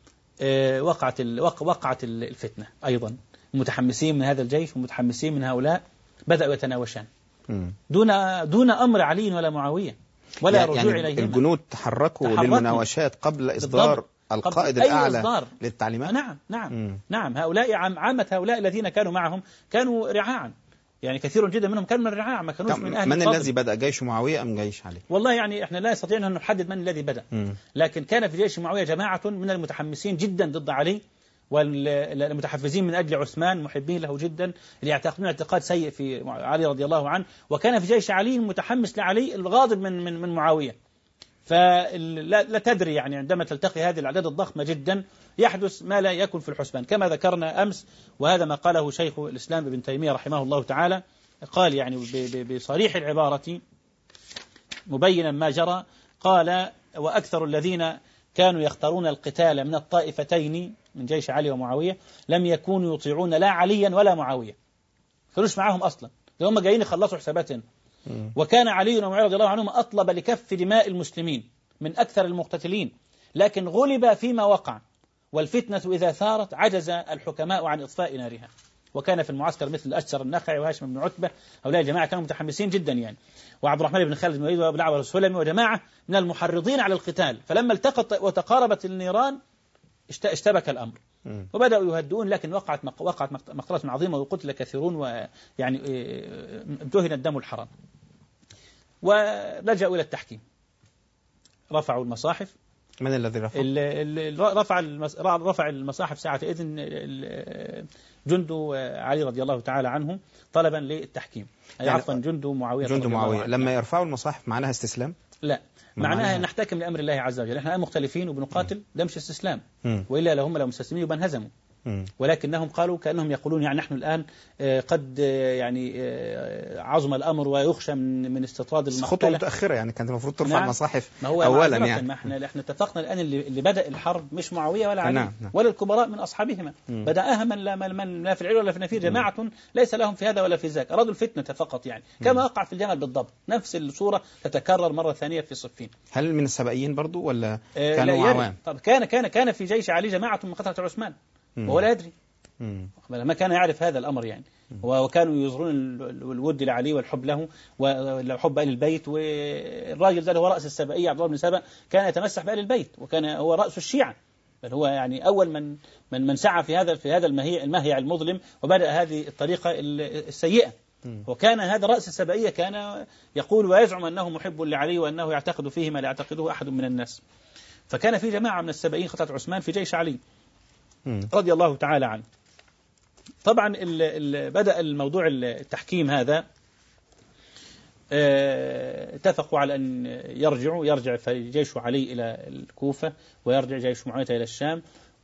وقعت الفتنة أيضا. المتحمسين من هذا الجيش ومتحمسين من هؤلاء بدأوا يتناوشان دون أمر علي ولا معاوية ولا رجوع إليهما. الجنود تحركوا للمناوشات قبل إصدار القائد الأعلى للتعليمات. نعم. هؤلاء عامة هؤلاء الذين كانوا معهم كانوا رعاعا، يعني كثير جدا منهم كانوا من الرعاع، ما كانوش من أهل من الذي بدأ، جيش معاوية أم جيش علي؟ والله يعني إحنا لا نستطيع أن نحدد من الذي بدأ، لكن كان في جيش معاوية جماعة من المتحمسين جدا ضد علي، والمتحفزين من أجل عثمان، محبين له جدا، اللي يعتقدون اعتقاد سيء في علي رضي الله عنه. وكان في جيش علي المتحمس لعلي الغاضب من معاوية. فلا تدري يعني عندما تلتقي هذه الأعداد الضخمة جدا يحدث ما لا يكن في الحسبان كما ذكرنا أمس. وهذا ما قاله شيخ الإسلام ابن تيمية رحمه الله تعالى، قال يعني بصريح العبارة مبينا ما جرى، قال: وأكثر الذين كانوا يختارون القتال من الطائفتين من جيش علي ومعاوية لم يكونوا يطيعون لا عليا ولا معاوية، كانوش معاهم أصلا، هم جايين يخلصوا حساباتهم. وكان علي ومعاوية رضي الله عنهم أطلب لكف دماء المسلمين من أكثر المقتتلين، لكن غلب فيما وقع، والفتنة إذا ثارت عجز الحكماء عن إطفاء نارها. وكان في المعسكر مثل الأشجر النخعي وهاشم بن عتبة، هؤلاء الجماعة كانوا متحمسين جدا يعني، وعبد الرحمن بن خالد بن وليد وابن الأعور السلمي وجماعة من المحرضين على القتال. فلما التقت وتقاربت النيران اشتبك الأمر وبدأوا يهدؤون، لكن وقعت مقتلة عظيمة وقتل كثيرون، ويعني امتهن الدم الحرام. ولجأوا إلى التحكيم، رفعوا المصاحف. من الذي رفع المصاحف ساعة إذن جند علي رضي الله تعالى عنه طلبا للتحكيم، أي يعني عفوا جند معاوية. لما يرفعوا المصاحف معناها استسلام؟ لا، معناها نحتكم لأمر الله عز وجل. احنا مختلفين وبنقاتل، ده مش استسلام، وإلا لهم لو مستسلمين يبقى انهزموا. ولكنهم قالوا كأنهم يقولون يعني نحن الآن قد يعني عظم الأمر ويخشى من استطراد المقتلة. خطوة متأخرة يعني، كانت المفروض ترفع المصاحف أولا يعني. احنا اتفقنا الآن اللي بدأ الحرب مش معاوية ولا علي ولا الكبراء من أصحابهما، بدأها من لا في العلم ولا في النفير، جماعة ليس لهم في هذا ولا في ذاك، أرادوا الفتنة فقط يعني، كما وقع في الجمل بالضبط. نفس الصورة تتكرر مرة ثانية في صفين. هل من السبائيين برضو ولا كانوا عوام؟ طب كان في جيش علي جماعة من قتلة عثمان وهو لا يدري، ما كان يعرف هذا الأمر يعني. وكانوا يظهرون الود لعلي والحب له والحب أهل البيت. والراجل ده هو رأس السبائية عبد الله بن سبأ، كان يتمسح بأهل البيت، وكان هو رأس الشيعة، بل هو يعني أول من سعى في هذا المهيع المظلم، وبدأ هذه الطريقة السيئة. وكان هذا رأس السبائية كان يقول ويزعم أنه محب لعلي وأنه يعتقد فيه ما لا يعتقده أحد من الناس. فكان في جماعة من السبائيين قتلت عثمان في جيش علي رضي الله تعالى عنه. طبعا بدأ الموضوع التحكيم هذا، اتفقوا على أن يرجع جيش علي إلى الكوفة ويرجع جيش معاوية إلى الشام،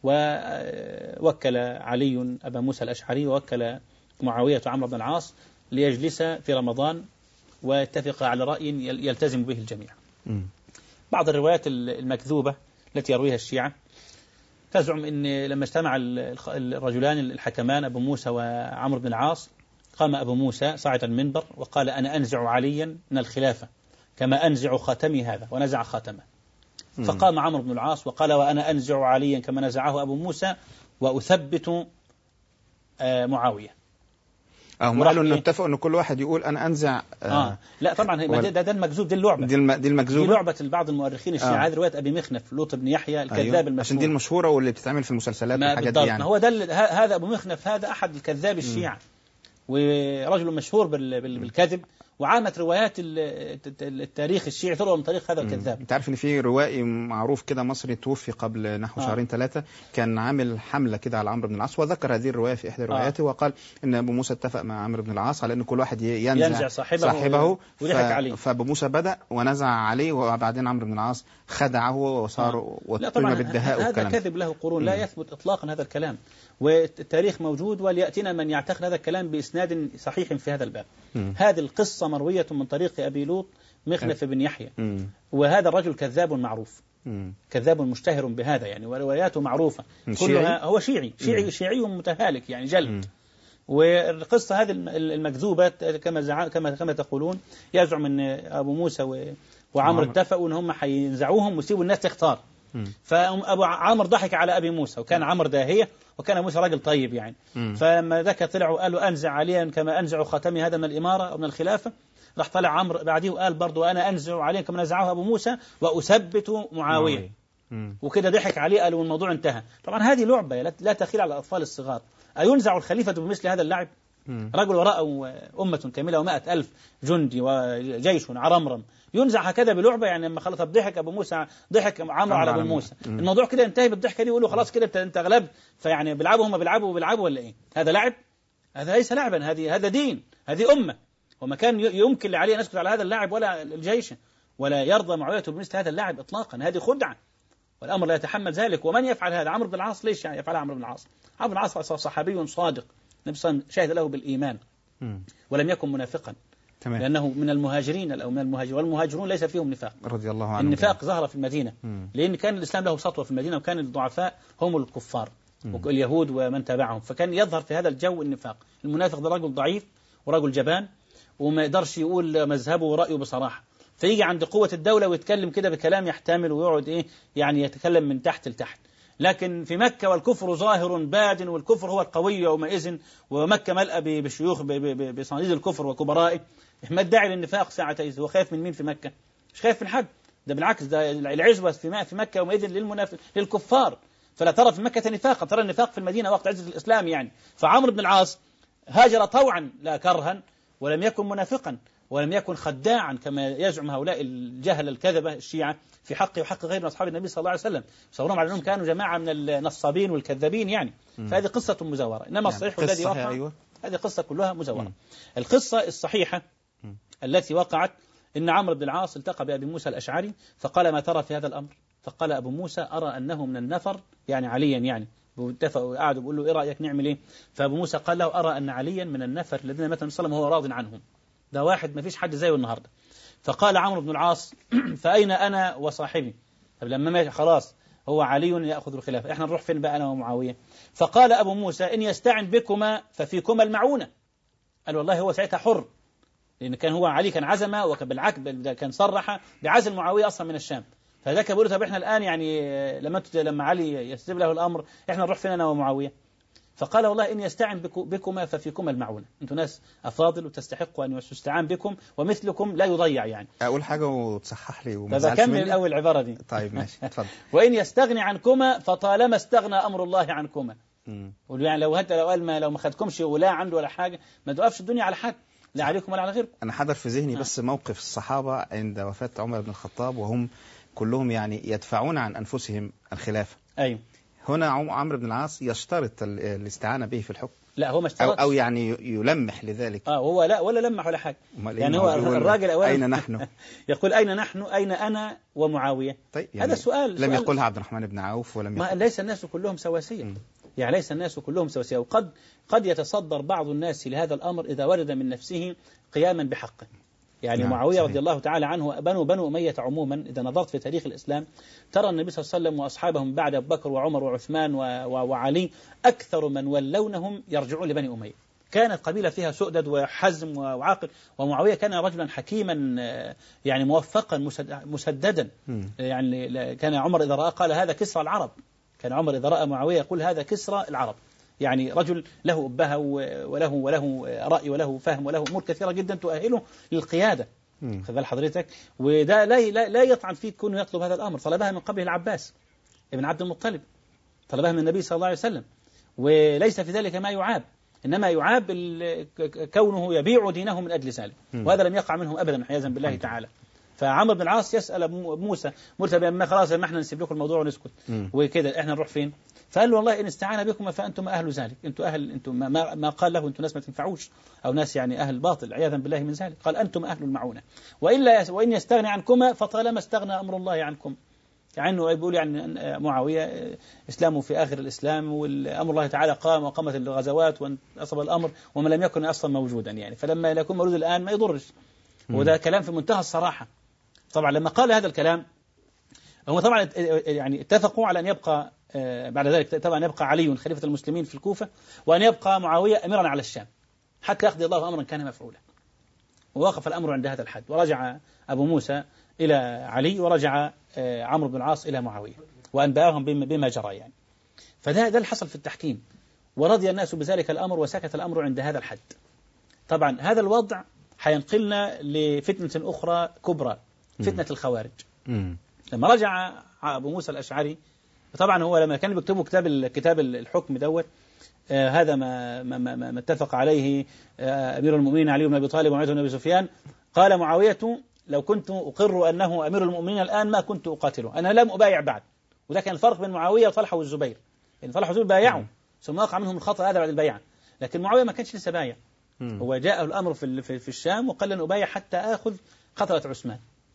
ووكل علي أبا موسى الأشعري ووكل معاوية عمرو بن العاص ليجلس في رمضان واتفق على رأي يلتزم به الجميع. بعض الروايات المكذوبة التي يرويها الشيعة تزعم أن لما اجتمع الرجلان الحكمان أبو موسى وعمرو بن العاص، قام أبو موسى صعد المنبر وقال: أنا أنزع عليا من الخلافة كما أنزع خاتمي هذا، ونزع خاتمه. فقام عمرو بن العاص وقال: وأنا أنزع عليا كما نزعه أبو موسى وأثبت معاوية. هم قالوا انه اتفقوا ان كل واحد يقول انا انزع. لا طبعا ده المكذوب، دي اللعبه، دي المكذوبه، دي لعبه بعض المؤرخين الشيعة. هذه روايه ابي مخنف لوط بن يحيى الكذاب المشهور، عشان دي المشهوره واللي بتتعمل في المسلسلات والحاجات دي يعني. هو ده هذا ابو مخنف، هذا احد الكذاب الشيعة ورجل مشهور بالكذب، وعامت روايات التاريخ الشيعي تروى من طريق هذا الكذاب. انت عارف ان في روائي معروف كده مصري توفي قبل نحو شهرين 3، كان عامل حملة كده على عمرو بن العاص، وذكر هذه الرواية في إحدى رواياته وقال ان ابو موسى اتفق مع عمرو بن العاص على ان كل واحد ينزع صاحبه وضحك عليه. فابو موسى بدأ ونزع عليه، وبعدين عمرو بن العاص خدعه وصار واتهم بالدهاء والكلام. هذا كذب له قرون، لا يثبت اطلاقا هذا الكلام، والتاريخ موجود، وليأتينا من يعتقد هذا الكلام بإسناد صحيح في هذا الباب. هذه القصة مروية من طريق أبي لوط مخنف بن يحيى، وهذا الرجل كذاب معروف، كذاب مشتهر بهذا يعني، ورواياته معروفة كلها. هو شيعي متهالك يعني جلد. والقصة هذه المكذوبة كما تقولون، يزعم أن أبو موسى وعمر اتفقوا أن هم حينزعوهم ويسيبوا الناس تختار. فأبو عمر ضحك على أبي موسى، وكان عمر داهية وكان موسى راجل طيب يعني. فلما ذاك طلعوا قالوا أنزع عليا كما أنزع خاتمي هذا من الإمارة أو من الخلافة، راح طلع عمرو بعديه وقال برضو أنا أنزع عليا كما نزعه أبو موسى وأثبت معاوية، وكده ضحك عليه، قالوا الموضوع انتهى. طبعا هذه لعبة لا تخيل على الأطفال الصغار. أينزع الخليفة بمثل هذا اللعب؟ رجل وراءه أمة كاملة و100,000 جندي وجيش عرمرم، ينزع هكذا بلعبة يعني؟ لما خلص ضحك أبو موسى، ضحك عمرو على أبو موسى، الموضوع كده انتهي بالضحكة دي، يقولوا خلاص كده انت غلبت، فيعني بيلعبوا هم بيلعبوا ولا إيه؟ هذا لعب؟ هذا ليس لعبا، هذا دين، هذه أمة، وما كان يمكن لعلي أن يسكت على هذا اللعب ولا الجيش. ولا يرضى معاوية بمثل هذا اللاعب إطلاقا. هذه خدعة والأمر لا يتحمل ذلك. ومن يفعل هذا؟ عمرو بن العاص. ليش يعني يفعل عمرو بن العاص؟ عمرو بن العاص صحابي صادق، النبي صلى الله عليه وسلم شهد له بالإيمان ولم يكن منافقا، تمام. لأنه من المهاجرين أو من المهاجرين، والمهاجرون ليس فيهم نفاق رضي الله عنهم. النفاق ظهر في المدينة لأن كان الإسلام له سطوة في المدينة، وكان الضعفاء هم الكفار واليهود ومن تبعهم، فكان يظهر في هذا الجو النفاق. المنافق ده رجل ضعيف ورجل جبان وما يقدرش يقول مذهبه ورأيه بصراحة، فيجي عند قوة الدولة ويتكلم كده بكلام يحتمل ويقعد يعني يتكلم من تحت لتحت. لكن في مكة والكفر ظاهر باد، والكفر هو القوي يومئذ، ومكة ملأة بشيوخ بصناديد الكفر وكبرائه، ما الداعي للنفاق ساعتين؟ هو خايف من مين في مكة؟ مش خايف من حد، ده بالعكس، ده العزوة في مكة يومئذ للكفار، فلا ترى في مكة نفاقا، ترى النفاق في المدينة وقت عزة الإسلام يعني. فعمرو بن العاص هاجر طوعا لا كرها، ولم يكن منافقا ولم يكن خداعا كما يزعم هؤلاء الجهل الكذبة الشيعة في حقه وحق غير من أصحاب النبي صلى الله عليه وسلم، يصورون على أنهم كانوا جماعة من النصابين والكذابين يعني. فهذه قصة مزورة، إنما الصحيح الذي وقع أيوة. هذه قصة كلها مزورة. القصة الصحيحة التي وقعت إن عمرو بن العاص التقى بأبي موسى الأشعري فقال: ما ترى في هذا الأمر؟ فقال أبو موسى: أرى أنه من النفر، يعني عليا يعني، واتفقوا وقعدوا بيقولوا إيه رأيك نعمل إيه؟ فأبو موسى قال له: أرى أن عليا من النفر الذين مات النبي صلى الله عليه وسلم وهو راض عنهم، ده واحد ما فيش حد زيه النهاردة. فقال عمرو بن العاص: فأين أنا وصاحبي؟ طب لما مات خلاص هو علي يأخذ الخلافة، إحنا نروح فين بقى أنا ومعاوية؟ فقال أبو موسى: إن يستعن بكما ففيكما المعونة. قال والله هو ساعتها حر، لأن كان هو علي كان عزمه، وكان بالعكس كان صرح بعزل معاوية أصلا من الشام. فذاك بيقول: طب إحنا الآن يعني لما علي يستجيب له الأمر إحنا نروح فين أنا ومعاوية؟ فقال: والله إن يستعن بكما ففيكما المعونة، أنتم ناس أفاضل وتستحقوا أن يستعان بكم، ومثلكم لا يضيع يعني. أقول حاجة وتصحح لي وما تزعلش مني. طب أكمل أول العبارة دي. طيب ماشي اتفضل. وإن يستغني عنكما فطالما استغنى أمر الله عنكما. يعني لو قال لو ما خدكمش ولا عنده ولا حاجة ما توقفش الدنيا على حد، لا عليكم ولا على غيركم. أنا حضر في ذهني بس موقف الصحابة عند وفاة عمر بن الخطاب وهم كلهم يعني يدفعون عن أنفسهم الخلافة. أيوه. هنا عمرو بن العاص يشترط الاستعانة به في الحكم. لا هو ما اشترطش أو يعني يلمح لذلك. هو لا ولا لمح ولا حاجة. يعني هو الراجل أولا أين نحن؟ يقول أين نحن؟ أين أنا ومعاوية؟ طيب يعني هذا السؤال لم يقولها عبد الرحمن بن عوف ولم يقول. ليس الناس كلهم سواسية. يعني ليس الناس كلهم سواسية، وقد يتصدر بعض الناس لهذا الأمر إذا ورد من نفسه قياما بحقه. يعني معاوية صحيح. رضي الله تعالى عنه بنو أمية عموما، إذا نظرت في تاريخ الإسلام ترى النبي صلى الله عليه وسلم وأصحابهم بعد أبو بكر وعمر وعثمان وعلي أكثر من ولونهم يرجعون لبني أمية. كانت قبيلة فيها سؤدد وحزم وعاقل، ومعاوية كان رجلا حكيما يعني موفقا مسددا. يعني كان عمر إذا رأى قال: هذا كسرى العرب. كان عمر إذا رأى معاوية يقول: هذا كسرى العرب. يعني رجل له أبهة وله رأي وله فهم وله أمور كثيرة جدا تؤهله للقيادة. خذ بال حضرتك. وده لا يطعن فيه كونه يطلب هذا الأمر. طلبها من قبله العباس ابن عبد المطلب، طلبها من النبي صلى الله عليه وسلم، وليس في ذلك ما يعاب، إنما يعاب كونه يبيع دينه من أجل ذلك، وهذا لم يقع منهم أبدا حيازا بالله تعالى. فعمرو بن العاص يسأل موسى ما خلاص ما احنا نسيب لكم الموضوع ونسكت وكده احنا نروح فين؟ فقال له: والله إن استعان بكم فأنتم أهل ذلك. أنتم ما قال له أنتم ناس ما تنفعوش أو ناس يعني أهل باطل عياذا بالله من ذلك. قال: أنتم أهل المعونة. وإن يستغني عنكما فطالما استغنى أمر الله عنكم. يعني أنه يقول يعني معاوية إسلامه في آخر الإسلام، والأمر الله تعالى قام وقامت الغزوات وأصب الأمر وما لم يكن أصلا موجودا يعني، فلما يكون موجود الآن ما يضرش. وده كلام في منتهى الصراحة. طبعا لما قال هذا الكلام هم طبعا يعني اتفقوا على أن يبقى بعد ذلك طبعا يبقى علي خليفة المسلمين في الكوفة، وأن يبقى معاوية أميرا على الشام حتى يقضي الله أمرا كان مفعولا. ووقف الأمر عند هذا الحد، ورجع أبو موسى إلى علي، ورجع عمرو بن العاص إلى معاوية، وأنبأهم بما جرى يعني. فده اللي حصل في التحكيم، ورضي الناس بذلك الأمر وسكت الأمر عند هذا الحد. طبعا هذا الوضع حينقلنا لفتنة أخرى كبرى، فتنة الخوارج. لما رجع أبو موسى الأشعري، طبعا هو لما كانوا بيكتبوا كتاب الحكم دوت هذا ما اتفق عليه أمير المؤمنين علي بن أبي طالب ومعاوية بن أبي سفيان. قال معاوية: لو كنت أقر أنه أمير المؤمنين الآن ما كنت أقاتله، أنا لم أبايع بعد. وده كان الفرق بين معاوية وطلحة والزبير، يعني طلحة والزبير بايعوا ثم وقع منهم الخطأ هذا بعد البيعة، لكن معاوية ما كانش لسه بايع. هو جاءه الأمر في الشام وقال: لن أبايع حتى آخذ قتلة عثمان.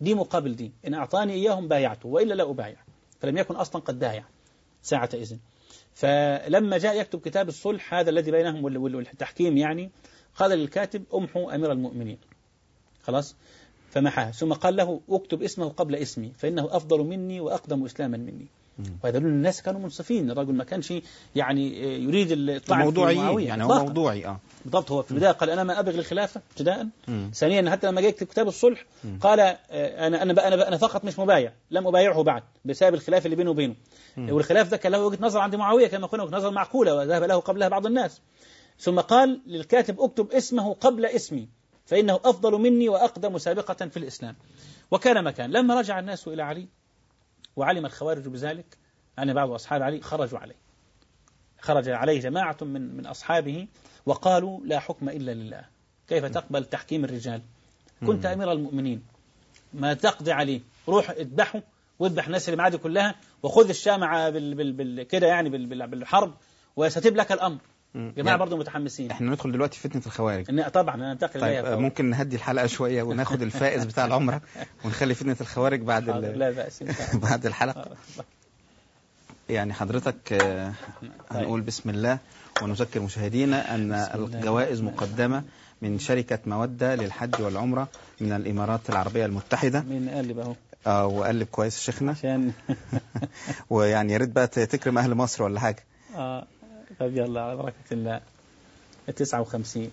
دي مقابل دي، إن أعطاني إياهم بايعته وإلا لا أبايع، فلم يكن أصلا قد بايع ساعة إذن. فلما جاء يكتب كتاب الصلح هذا الذي بينهم والتحكيم يعني، قال للكاتب امحوا أمير المؤمنين، خلاص، فمحاه، ثم قال له اكتب اسمه قبل اسمي فإنه أفضل مني وأقدم إسلاما مني. وهذا الناس كانوا منصفين، الرجل ما كانش يعني يريد الطعن في معاوية، يعني هو موضوعي. بالضبط. هو في البداية قال أنا ما أبغي الخلافة ابتداء. ثانيا حتى لما جاء يكتب كتاب الصلح قال أنا فقط مش مبايع، لم أبايعه بعد بسبب الخلاف اللي بينه وبينه. والخلاف ده كان له وجهة نظر عند معاوية كما كنا وجهة نظر معقولة وذهب له قبلها بعض الناس. ثم قال للكاتب اكتب اسمه قبل اسمي فإنه أفضل مني وأقدم سابقة في الإسلام. وكان مكان. لما رجع الناس إلى علي وعلم الخوارج بذلك أن بعض أصحاب علي خرجوا عليه، خرج عليه جماعة من أصحابه وقالوا لا حكم إلا لله، كيف تقبل تحكيم الرجال؟ كنت أمير المؤمنين، ما تقضي عليه، روح اذبحه واذبح الناس اللي معادي كلها وخذ الشام كده يعني بالحرب وستب لك الأمر. جماعة برضو متحمسين. احنا ندخل دلوقتي في فتنة الخوارج. طبعا أنا أنتقل طيب ممكن نهدي الحلقة شوية وناخد الفائز بتاع العمرة ونخلي فتنة الخوارج بعد لا بأس بعد الحلقة. يعني حضرتك هنقول بسم الله ونذكر مشاهدينا أن الجوائز مقدمة من شركة مودة للحج والعمرة من الإمارات العربية المتحدة. مين قلب أهو؟ وقلب كويس شيخنا عشان ويعني يا ريت بقى تكرم أهل مصر ولا حاجة. طيب يلا على بركة الله. 59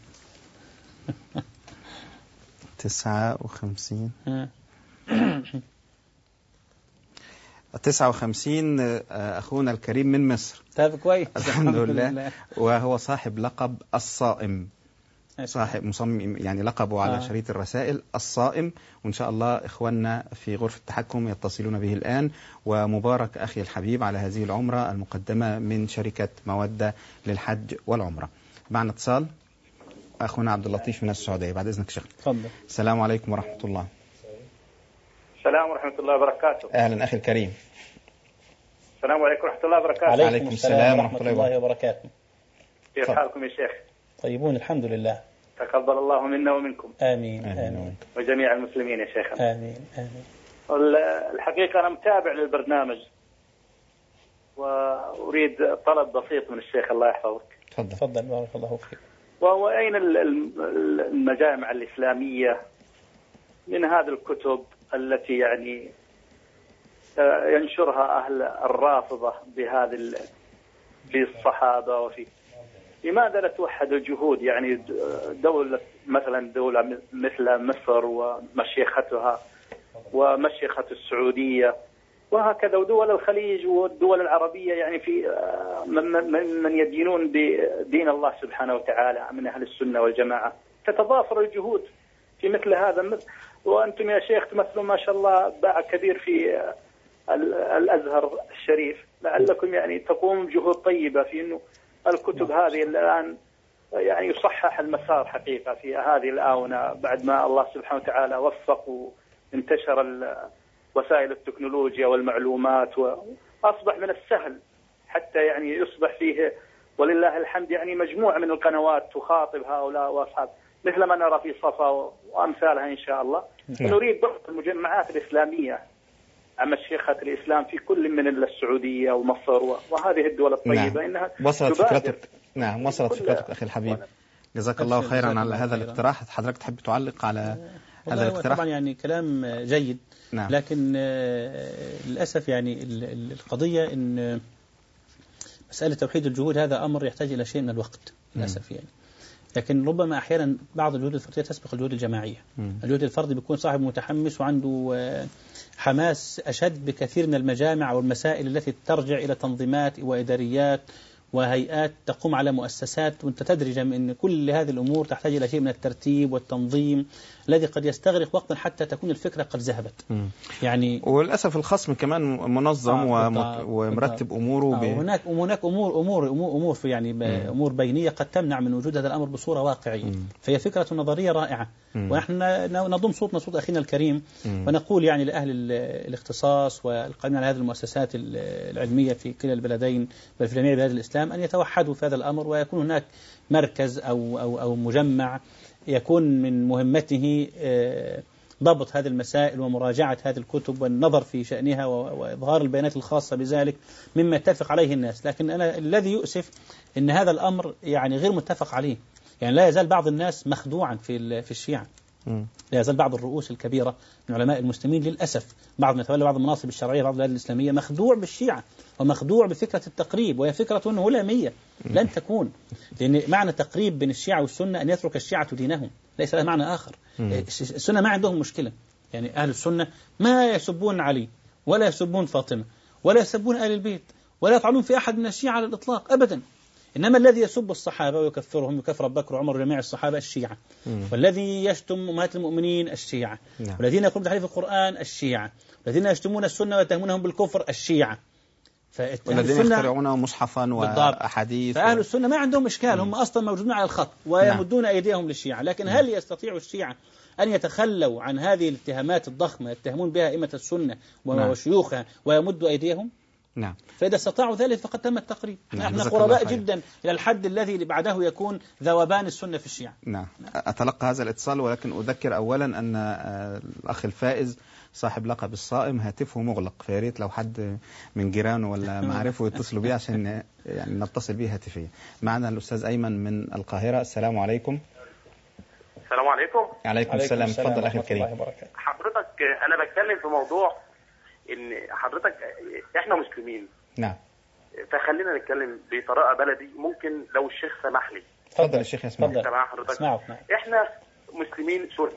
أخونا الكريم من مصر. طيب كويس الحمد لله. وهو صاحب لقب الصائم، صاحب مصمم يعني لقبه على شريط الرسائل الصائم، وإن شاء الله إخواننا في غرفة التحكم يتصلون به الآن. ومبارك أخي الحبيب على هذه العمرة المقدمة من شركة مودة للحج والعمرة. معنا اتصال أخونا عبد اللطيف من السعودية. بعد إذنك شيخ. تفضل. السلام عليكم ورحمة الله. السلام ورحمة الله وبركاته. أهلا أخي الكريم. السلام عليكم ورحمة الله وبركاته. عليكم السلام ورحمة الله وبركاته. كيف حالكم يا شيخ؟ طيبون الحمد لله. تقبل الله منا ومنكم. آمين آمين. وجميع المسلمين يا شيخ. آمين آمين. الحقيقة أنا متابع للبرنامج وأريد طلب بسيط من الشيخ الله يحفظك. تفضل بارك الله فيك. وهو أين المجامع الإسلامية من هذه الكتب التي يعني ينشرها أهل الرافضة بهذه في الصحابة وفي لماذا لا توحد الجهود؟ يعني دولة مثلا دولة مثل مصر ومشيختها ومشيخة السعودية وهكذا ودول الخليج والدول العربية يعني في من يدينون بدين الله سبحانه وتعالى من أهل السنة والجماعة تتضافر الجهود في مثل هذا. وأنتم يا شيخ تمثلون ما شاء الله باع كبير في الأزهر الشريف، لعلكم يعني تقوم بجهود طيبة في أنه الكتب هذه الآن يعني يصحح المسار حقيقة في هذه الآونة بعد ما الله سبحانه وتعالى وفق وانتشر وسائل التكنولوجيا والمعلومات وأصبح من السهل حتى يعني يصبح فيه ولله الحمد يعني مجموعة من القنوات تخاطب هؤلاء وأصحاب مثل ما نرى في صفا وأمثالها إن شاء الله. ونريد ضبط المجمعات الإسلامية عن مشيخة الإسلام في كل من السعودية ومصر وهذه الدول الطيبة. إنها وصلت فكرتك. نعم وصلت فكرتك أخي الحبيب. جزاك الله خيرا على هذا الاقتراح. حضرتك تحب تعلق على هذا الاقتراح؟ طبعا يعني كلام جيد. نعم. لكن للأسف يعني القضية إن مسألة توحيد الجهود هذا أمر يحتاج إلى شيء من الوقت للأسف يعني. لكن ربما أحيانا بعض الجهود الفردية تسبق الجهود الجماعية. الجهود الفردي بيكون صاحب متحمس وعنده حماس أشد بكثير من المجامع والمسائل التي ترجع إلى تنظيمات وإداريات وهيئات تقوم على مؤسسات، وانت تدري أن كل هذه الأمور تحتاج إلى شيء من الترتيب والتنظيم الذي قد يستغرق وقتا حتى تكون الفكرة قد ذهبت. يعني وللأسف الخصم كمان منظم ومرتب أموره. هناك أمور في يعني أمور بينية قد تمنع من وجود هذا الأمر بصورة واقعية. فهي فكرة نظرية رائعة. ونحن نضم صوتنا صوت أخينا الكريم ونقول يعني لأهل الاختصاص والقائمين على هذه المؤسسات العلمية في كلا البلدين بل في جميع بلاد الإسلام أن يتوحدوا في هذا الأمر ويكون هناك مركز أو مجمع يكون من مهمته ضبط هذه المسائل ومراجعة هذه الكتب والنظر في شأنها وإظهار البيانات الخاصة بذلك مما يتفق عليه الناس. لكن أنا الذي يؤسف أن هذا الأمر يعني غير متفق عليه. يعني لا يزال بعض الناس مخدوعا في الشيعة، لا يزال بعض الرؤوس الكبيرة من علماء المسلمين للأسف، بعض من يتولى بعض المناصب الشرعية بعض البلاد الإسلامية مخدوع بالشيعة ومخدوع بفكرة التقريب، وهي فكرة هلامية لن تكون. لأن معنى تقريب بين الشيعة والسنة أن يترك الشيعة دينهم، ليس لها معنى آخر. السنة ما عندهم مشكلة، يعني أهل السنة ما يسبون علي ولا يسبون فاطمة ولا يسبون آل البيت ولا يطعنون في أحد من الشيعة على الإطلاق أبدا. إنما الذي يسب الصحابة ويكفرهم يكفر أبو بكر وعمر وجميع الصحابة الشيعة، والذي يشتم أمهات المؤمنين الشيعة، والذين يقولون بتحريف القرآن الشيعة، والذين يشتمون السنة ويتهمونهم بالكفر الشيعة، والذين يخترعون مصحفا وأحاديث. فأهل السنة ما عندهم إشكال، هم أصلا موجودين على الخط ويمدون أيديهم للشيعة. لكن هل يستطيع الشيعة أن يتخلوا عن هذه الاتهامات الضخمة يتهمون بها أئمة السنة وشيوخها ويمدوا أيديهم؟ نعم. فإذا استطاعوا ذلك فقد تم التقريب. نحن قرباء جدا إلى الحد الذي بعده يكون ذوبان السنة في الشيعة. نعم. أتلقى هذا الاتصال، ولكن أذكر أولا أن الأخ الفائز صاحب لقب الصائم هاتفه مغلق، فياريت لو حد من جيرانه ولا معارفه يتصلوا بيه عشان يعني نتصل به هاتفيا. معنا الأستاذ أيمن من القاهرة. السلام عليكم. السلام عليكم. عليكم السلام. تفضل أخي الكريم. حضرتك أنا بتكلم في موضوع إن حضرتك إحنا مسلمين. نعم. فخلينا نتكلم بطريقة بلدي، ممكن لو الشيخ سمح لي. تفضل الشيخ يسمع. تمام حضرتك. إحنا مسلمين سنة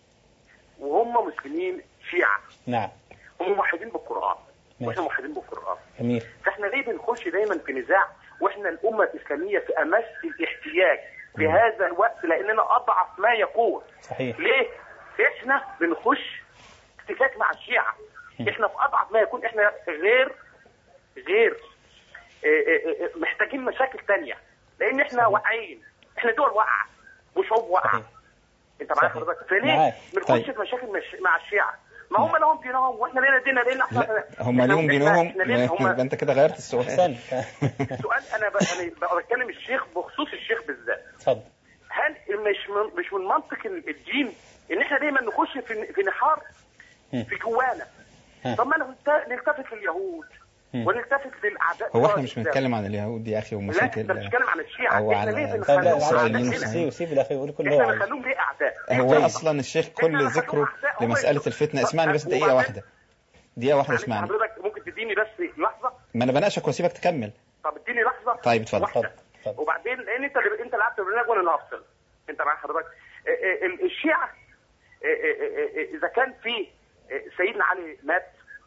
وهم مسلمين شيعة. نعم. هم موحدين بالقرآن وإحنا موحدين بالقرآن. جميل. فإحنا ليه بنخش دايما في نزاع وإحنا الأمة الإسلامية في أمس الاحتياج في هذا الوقت، لأننا أضعف ما يكون. صحيح. ليه؟ إحنا بنخش احتكاك مع الشيعة. إحنا في أضعف ما يكون، إحنا غير محتاجين مشاكل تانية، لأن إحنا واقعين، إحنا دول واقعة وشعوب واقعة. أنت معايا حضرتك؟ فليه بنخش في مشاكل مع الشيعة؟ ما هم لهم دينهم واحنا لنا ديننا، لان احنا هم لهم دينهم. يبقى انت كده غيرت السؤال. السؤال انا بتكلم الشيخ بخصوص الشيخ بالذات. اتفضل. هل مش من منطق الدين ان احنا دايما نخش في نحار في جوانا؟ طب ما نلتفت لليهود ونلتفت للاعداء. هو احنا مش بنتكلم عن اليهود يا اخي ومشاكل، لا بنتكلم عن الشيعة. او احنا ليه بنخليهم سيب الاخي يقول كل احنا بنخليهم ليه اعداء؟ هو اصلا الشيخ كل ذكره لمسألة الفتنة. اسمعني بس دقيقة واحدة اسمعني. حضرتك ممكن تديني بس لحظة؟ ما انا بناقشك واسيبك تكمل. طب اديني لحظة. طيب اتفضل. وبعدين لان انت لعبت البرنامج وانا اللي هفصل. انت معايا حضرتك؟ الشيعة اذا كان في سيدنا علي مات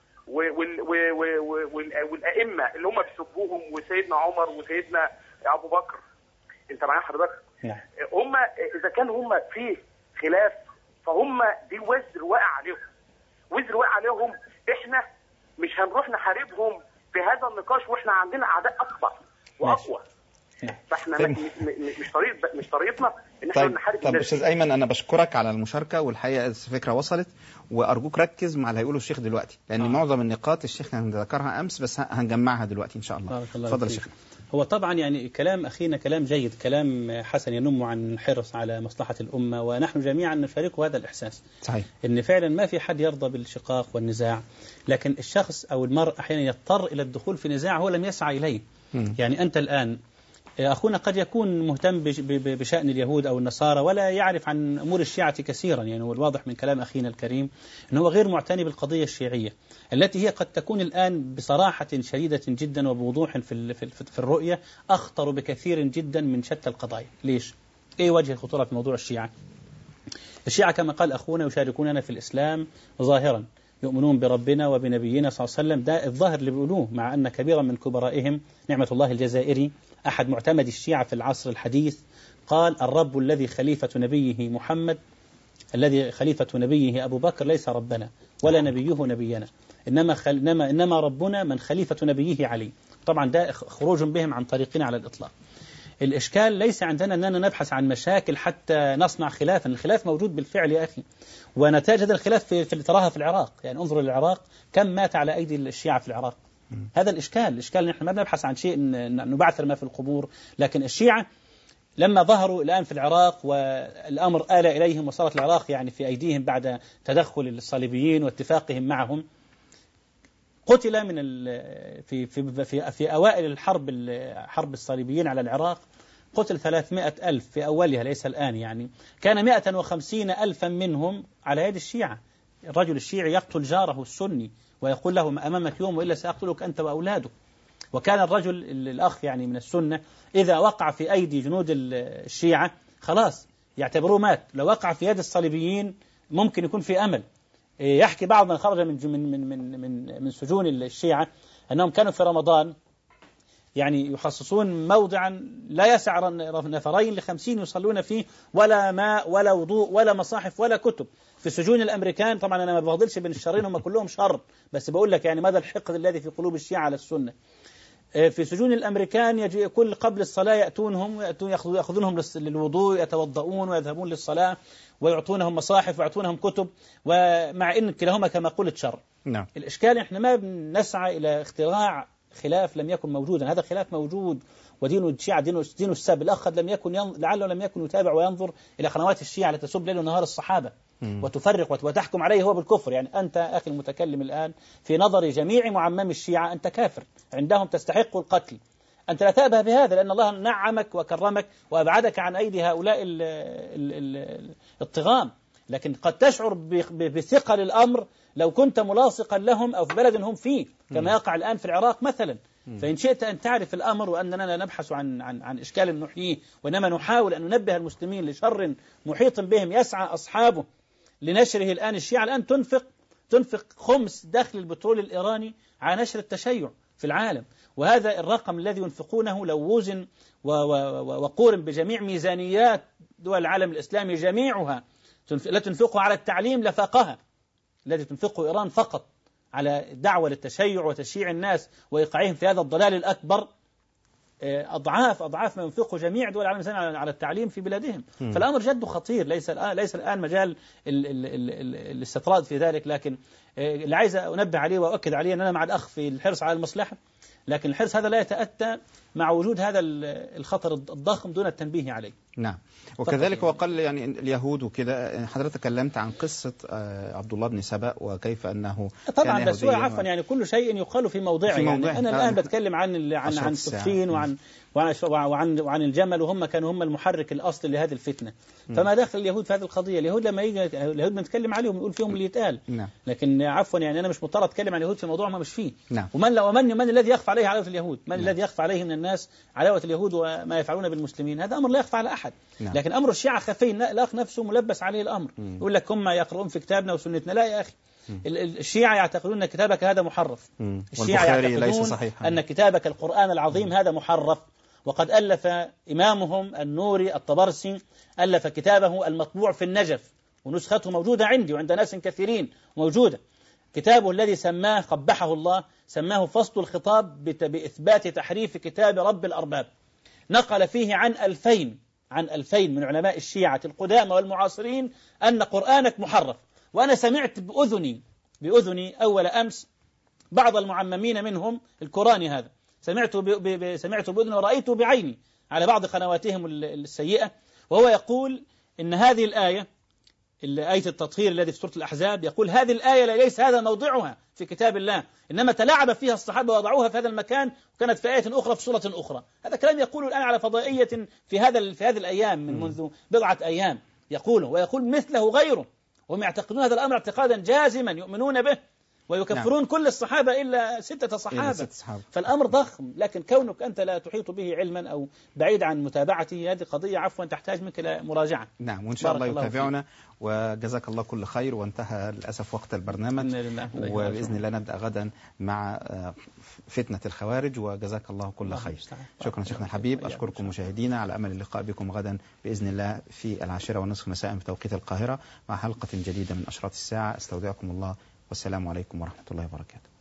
والأئمة اللي هم بيسبوهم وسيدنا عمر وسيدنا أبو بكر، أنت معايا حضرتك؟ نعم. هم إذا كان هم في خلاف فهم دي وزر واقع عليهم، إحنا مش هنروح نحاربهم في هذا النقاش وإحنا عندنا أعداء أكبر وأقوى. فإحنا مش طريقتنا إن إحنا نحارب. طب أستاذ أيمن أنا بشكرك على المشاركة، والحقيقة الفكرة وصلت، وأرجوك ركز مع اللي هيقوله الشيخ دلوقتي، لأن معظم النقاط الشيخ كان ذكرها أمس بس هنجمعها دلوقتي إن شاء الله. تفضل الشيخ. هو طبعا يعني كلام أخينا كلام جيد، كلام حسن ينم عن الحرص على مصلحة الأمة، ونحن جميعا نشاركه هذا الإحساس. صحيح. إن فعلا ما في حد يرضى بالشقاق والنزاع، لكن الشخص أو المرء أحيانا يضطر إلى الدخول في نزاع هو لم يسعى إليه. يعني أنت الآن أخونا قد يكون مهتم بشأن اليهود أو النصارى ولا يعرف عن أمور الشيعة كثيرا، يعني هو الواضح من كلام أخينا الكريم أنه هو غير معتني بالقضية الشيعية التي هي قد تكون الآن بصراحة شديدة جدا وبوضوح في الرؤية أخطر بكثير جدا من شتى القضايا. ليش؟ إيه وجه الخطورة في موضوع الشيعة؟ الشيعة كما قال أخونا يشاركوننا في الإسلام ظاهرا، يؤمنون بربنا وبنبينا صلى الله عليه وسلم، ده الظاهر اللي بيقولوه، مع أن كبيرا من كبرائهم نعمة الله الجزائري أحد معتمد الشيعة في العصر الحديث قال: الرب الذي خليفة نبيه محمد الذي خليفة نبيه أبو بكر ليس ربنا ولا نبيه نبينا، إنما ربنا من خليفة نبيه علي. طبعا ده خروج بهم عن طريقنا على الإطلاق. الإشكال ليس عندنا أننا نبحث عن مشاكل حتى نصنع خلافا، الخلاف موجود بالفعل يا أخي، ونتائج هذا الخلاف في تراها في العراق. يعني انظروا للعراق كم مات على أيدي الشيعة في العراق. هذا الإشكال نحن ما نبحث عن شيء نبعثر ما في القبور، لكن الشيعة لما ظهروا الآن في العراق والأمر آل إليهم وصارت العراق يعني في أيديهم بعد تدخل الصليبيين واتفاقهم معهم، قتل من في أوائل حرب الصليبيين على العراق قتل 300,000 في أولها ليس الآن، يعني كان 150,000 منهم على يد الشيعة. الرجل الشيعي يقتل جاره السني ويقول له أمامك يوم وإلا سأقتلك أنت وأولادك. وكان الرجل الأخ يعني من السنة إذا وقع في أيدي جنود الشيعة خلاص يعتبروه مات، لو وقع في يد الصليبيين ممكن يكون في أمل. يحكي بعض من خرج من سجون الشيعة أنهم كانوا في رمضان يعني يخصصون موضعا لا يسع نفرين ل50 يصلون فيه، ولا ماء ولا وضوء ولا مصاحف ولا كتب. في سجون الأمريكان، طبعا أنا ما بفضلش بين الشرين، هم كلهم شر، بس بقول لك يعني ماذا الحقد الذي في قلوب الشيعة على السنة. في سجون الأمريكان يجي كل قبل الصلاة يأخذونهم للوضوء، يتوضؤون ويذهبون للصلاة ويعطونهم مصاحف ويعطونهم كتب، ومع إن كلاهما كما قلت شر. نعم. الإشكال إحنا ما بنسعى إلى اختراع خلاف لم يكن موجودا، هذا خلاف موجود، ودين الشيعة دين السب. الأخ لم يكن لعله لم يكن يتابع وينظر إلى قنوات الشيعة التي تسب ليل ونهار الصحابة وتفرق وتحكم عليه هو بالكفر. يعني أنت أخي المتكلم الآن في نظر جميع معمم الشيعة أنت كافر، عندهم تستحق القتل. أنت لا تأبه بهذا لأن الله نعمك وكرمك وأبعدك عن أيدي هؤلاء الطغام، لكن قد تشعر بثقل الأمر لو كنت ملاصقا لهم أو في بلد هم فيه كما يقع الآن في العراق مثلا. فإن شئت أن تعرف الأمر وأننا لا نبحث عن إشكال نحييه، وإنما نحاول أن ننبه المسلمين لشر محيط بهم يسعى أصحابه لنشره الآن. الشيعة الآن تنفق خمس دخل البترول الإيراني على نشر التشيع في العالم، وهذا الرقم الذي ينفقونه لو وزن وقورن بجميع ميزانيات دول العالم الإسلامي جميعها لا تنفقه على التعليم لفاقها، الذي تنفقه إيران فقط على دعوة للتشيع وتشييع الناس وإيقاعهم في هذا الضلال الأكبر أضعاف ما ينفقه جميع دول العالم الإسلامي على التعليم في بلادهم. فالأمر جد خطير، ليس الآن مجال الاستطراد في ذلك، لكن اللي عايز أنبه عليه وأؤكد عليه أن أنا مع الأخ في الحرص على المصلحة، لكن الحرص هذا لا يتأتى مع وجود هذا الخطر الضخم دون التنبيه عليه. نعم. وكذلك وقال يعني اليهود وكده، حضرتك تكلمت عن قصة عبد الله بن سبأ وكيل أنه طبعا بس هو عفوا يعني كل شيء يقال في موضعه. يعني أنا الآن بتكلم عن صفين وعن الجمل، وهم كانوا هم المحرك الأصلي لهذه الفتنة. فما داخل اليهود في هذه القضية؟ اليهود لما يجي اليهود بنتكلم عليهم نقول فيهم اللي يتقال. لكن عفوا يعني أنا مش مضطر أتكلم عن اليهود في موضوع ما مش فيه. ومن الذي يخفى عليه عداوة اليهود؟ من الذي يخفى عليه من الناس عداوة اليهود وما يفعلون بالمسلمين؟ هذا أمر لا يخفى على أحد. لكن أمر الشيعة خفي، الأخ نفسه ملبس عليه الأمر. يقول لك هم يقرؤون في كتابنا وسنتنا. لا يا أخي، الشيعة يعتقدون أن كتابك هذا محرف. الشيعة يعتقدون أن كتابك القرآن العظيم هذا محرف. وقد ألف إمامهم النوري الطبرسي ألف كتابه المطبوع في النجف، ونسخته موجودة عندي وعند ناس كثيرين موجودة. كتابه الذي سماه قبحه الله سماه فصل الخطاب بإثبات تحريف كتاب رب الأرباب. نقل فيه عن 2000 من علماء الشيعة القدامى والمعاصرين أن قرآنك محرف. وأنا سمعت بأذني أول أمس بعض المعممين منهم الكوراني هذا، سمعت بأذني ورأيته بعيني على بعض قنواتهم السيئة، وهو يقول إن هذه الآية التطهير الذي في سورة الأحزاب، يقول هذه الآية ليس هذا موضعها في كتاب الله، إنما تلاعب فيها الصحابة وضعوها في هذا المكان وكانت في آية أخرى في سورة أخرى. هذا كلام يقوله الآن على فضائية في هذه الأيام منذ بضعة أيام يقوله، ويقول مثله غيره، وهم يعتقدون هذا الأمر اعتقادا جازما يؤمنون به، ويكفرون كل الصحابة إلا 6 صحابة. فالأمر ضخم، لكن كونك أنت لا تحيط به علما أو بعيد عن متابعته هذه قضية عفوا تحتاج منك إلى مراجعة. نعم، وإن شاء الله يتابعنا، وجزاك الله كل خير. وانتهى للأسف وقت البرنامج، وبإذن الله نبدأ غدا مع فتنة الخوارج، وجزاك الله كل خير. شكرا شيخنا الحبيب. أشكركم مشاهدينا، على أمل اللقاء بكم غدا بإذن الله في 10:30 مساء بتوقيت القاهرة مع حلقة جديدة من أشراط الساعة. استودعكم الله، والسلام عليكم ورحمة الله وبركاته.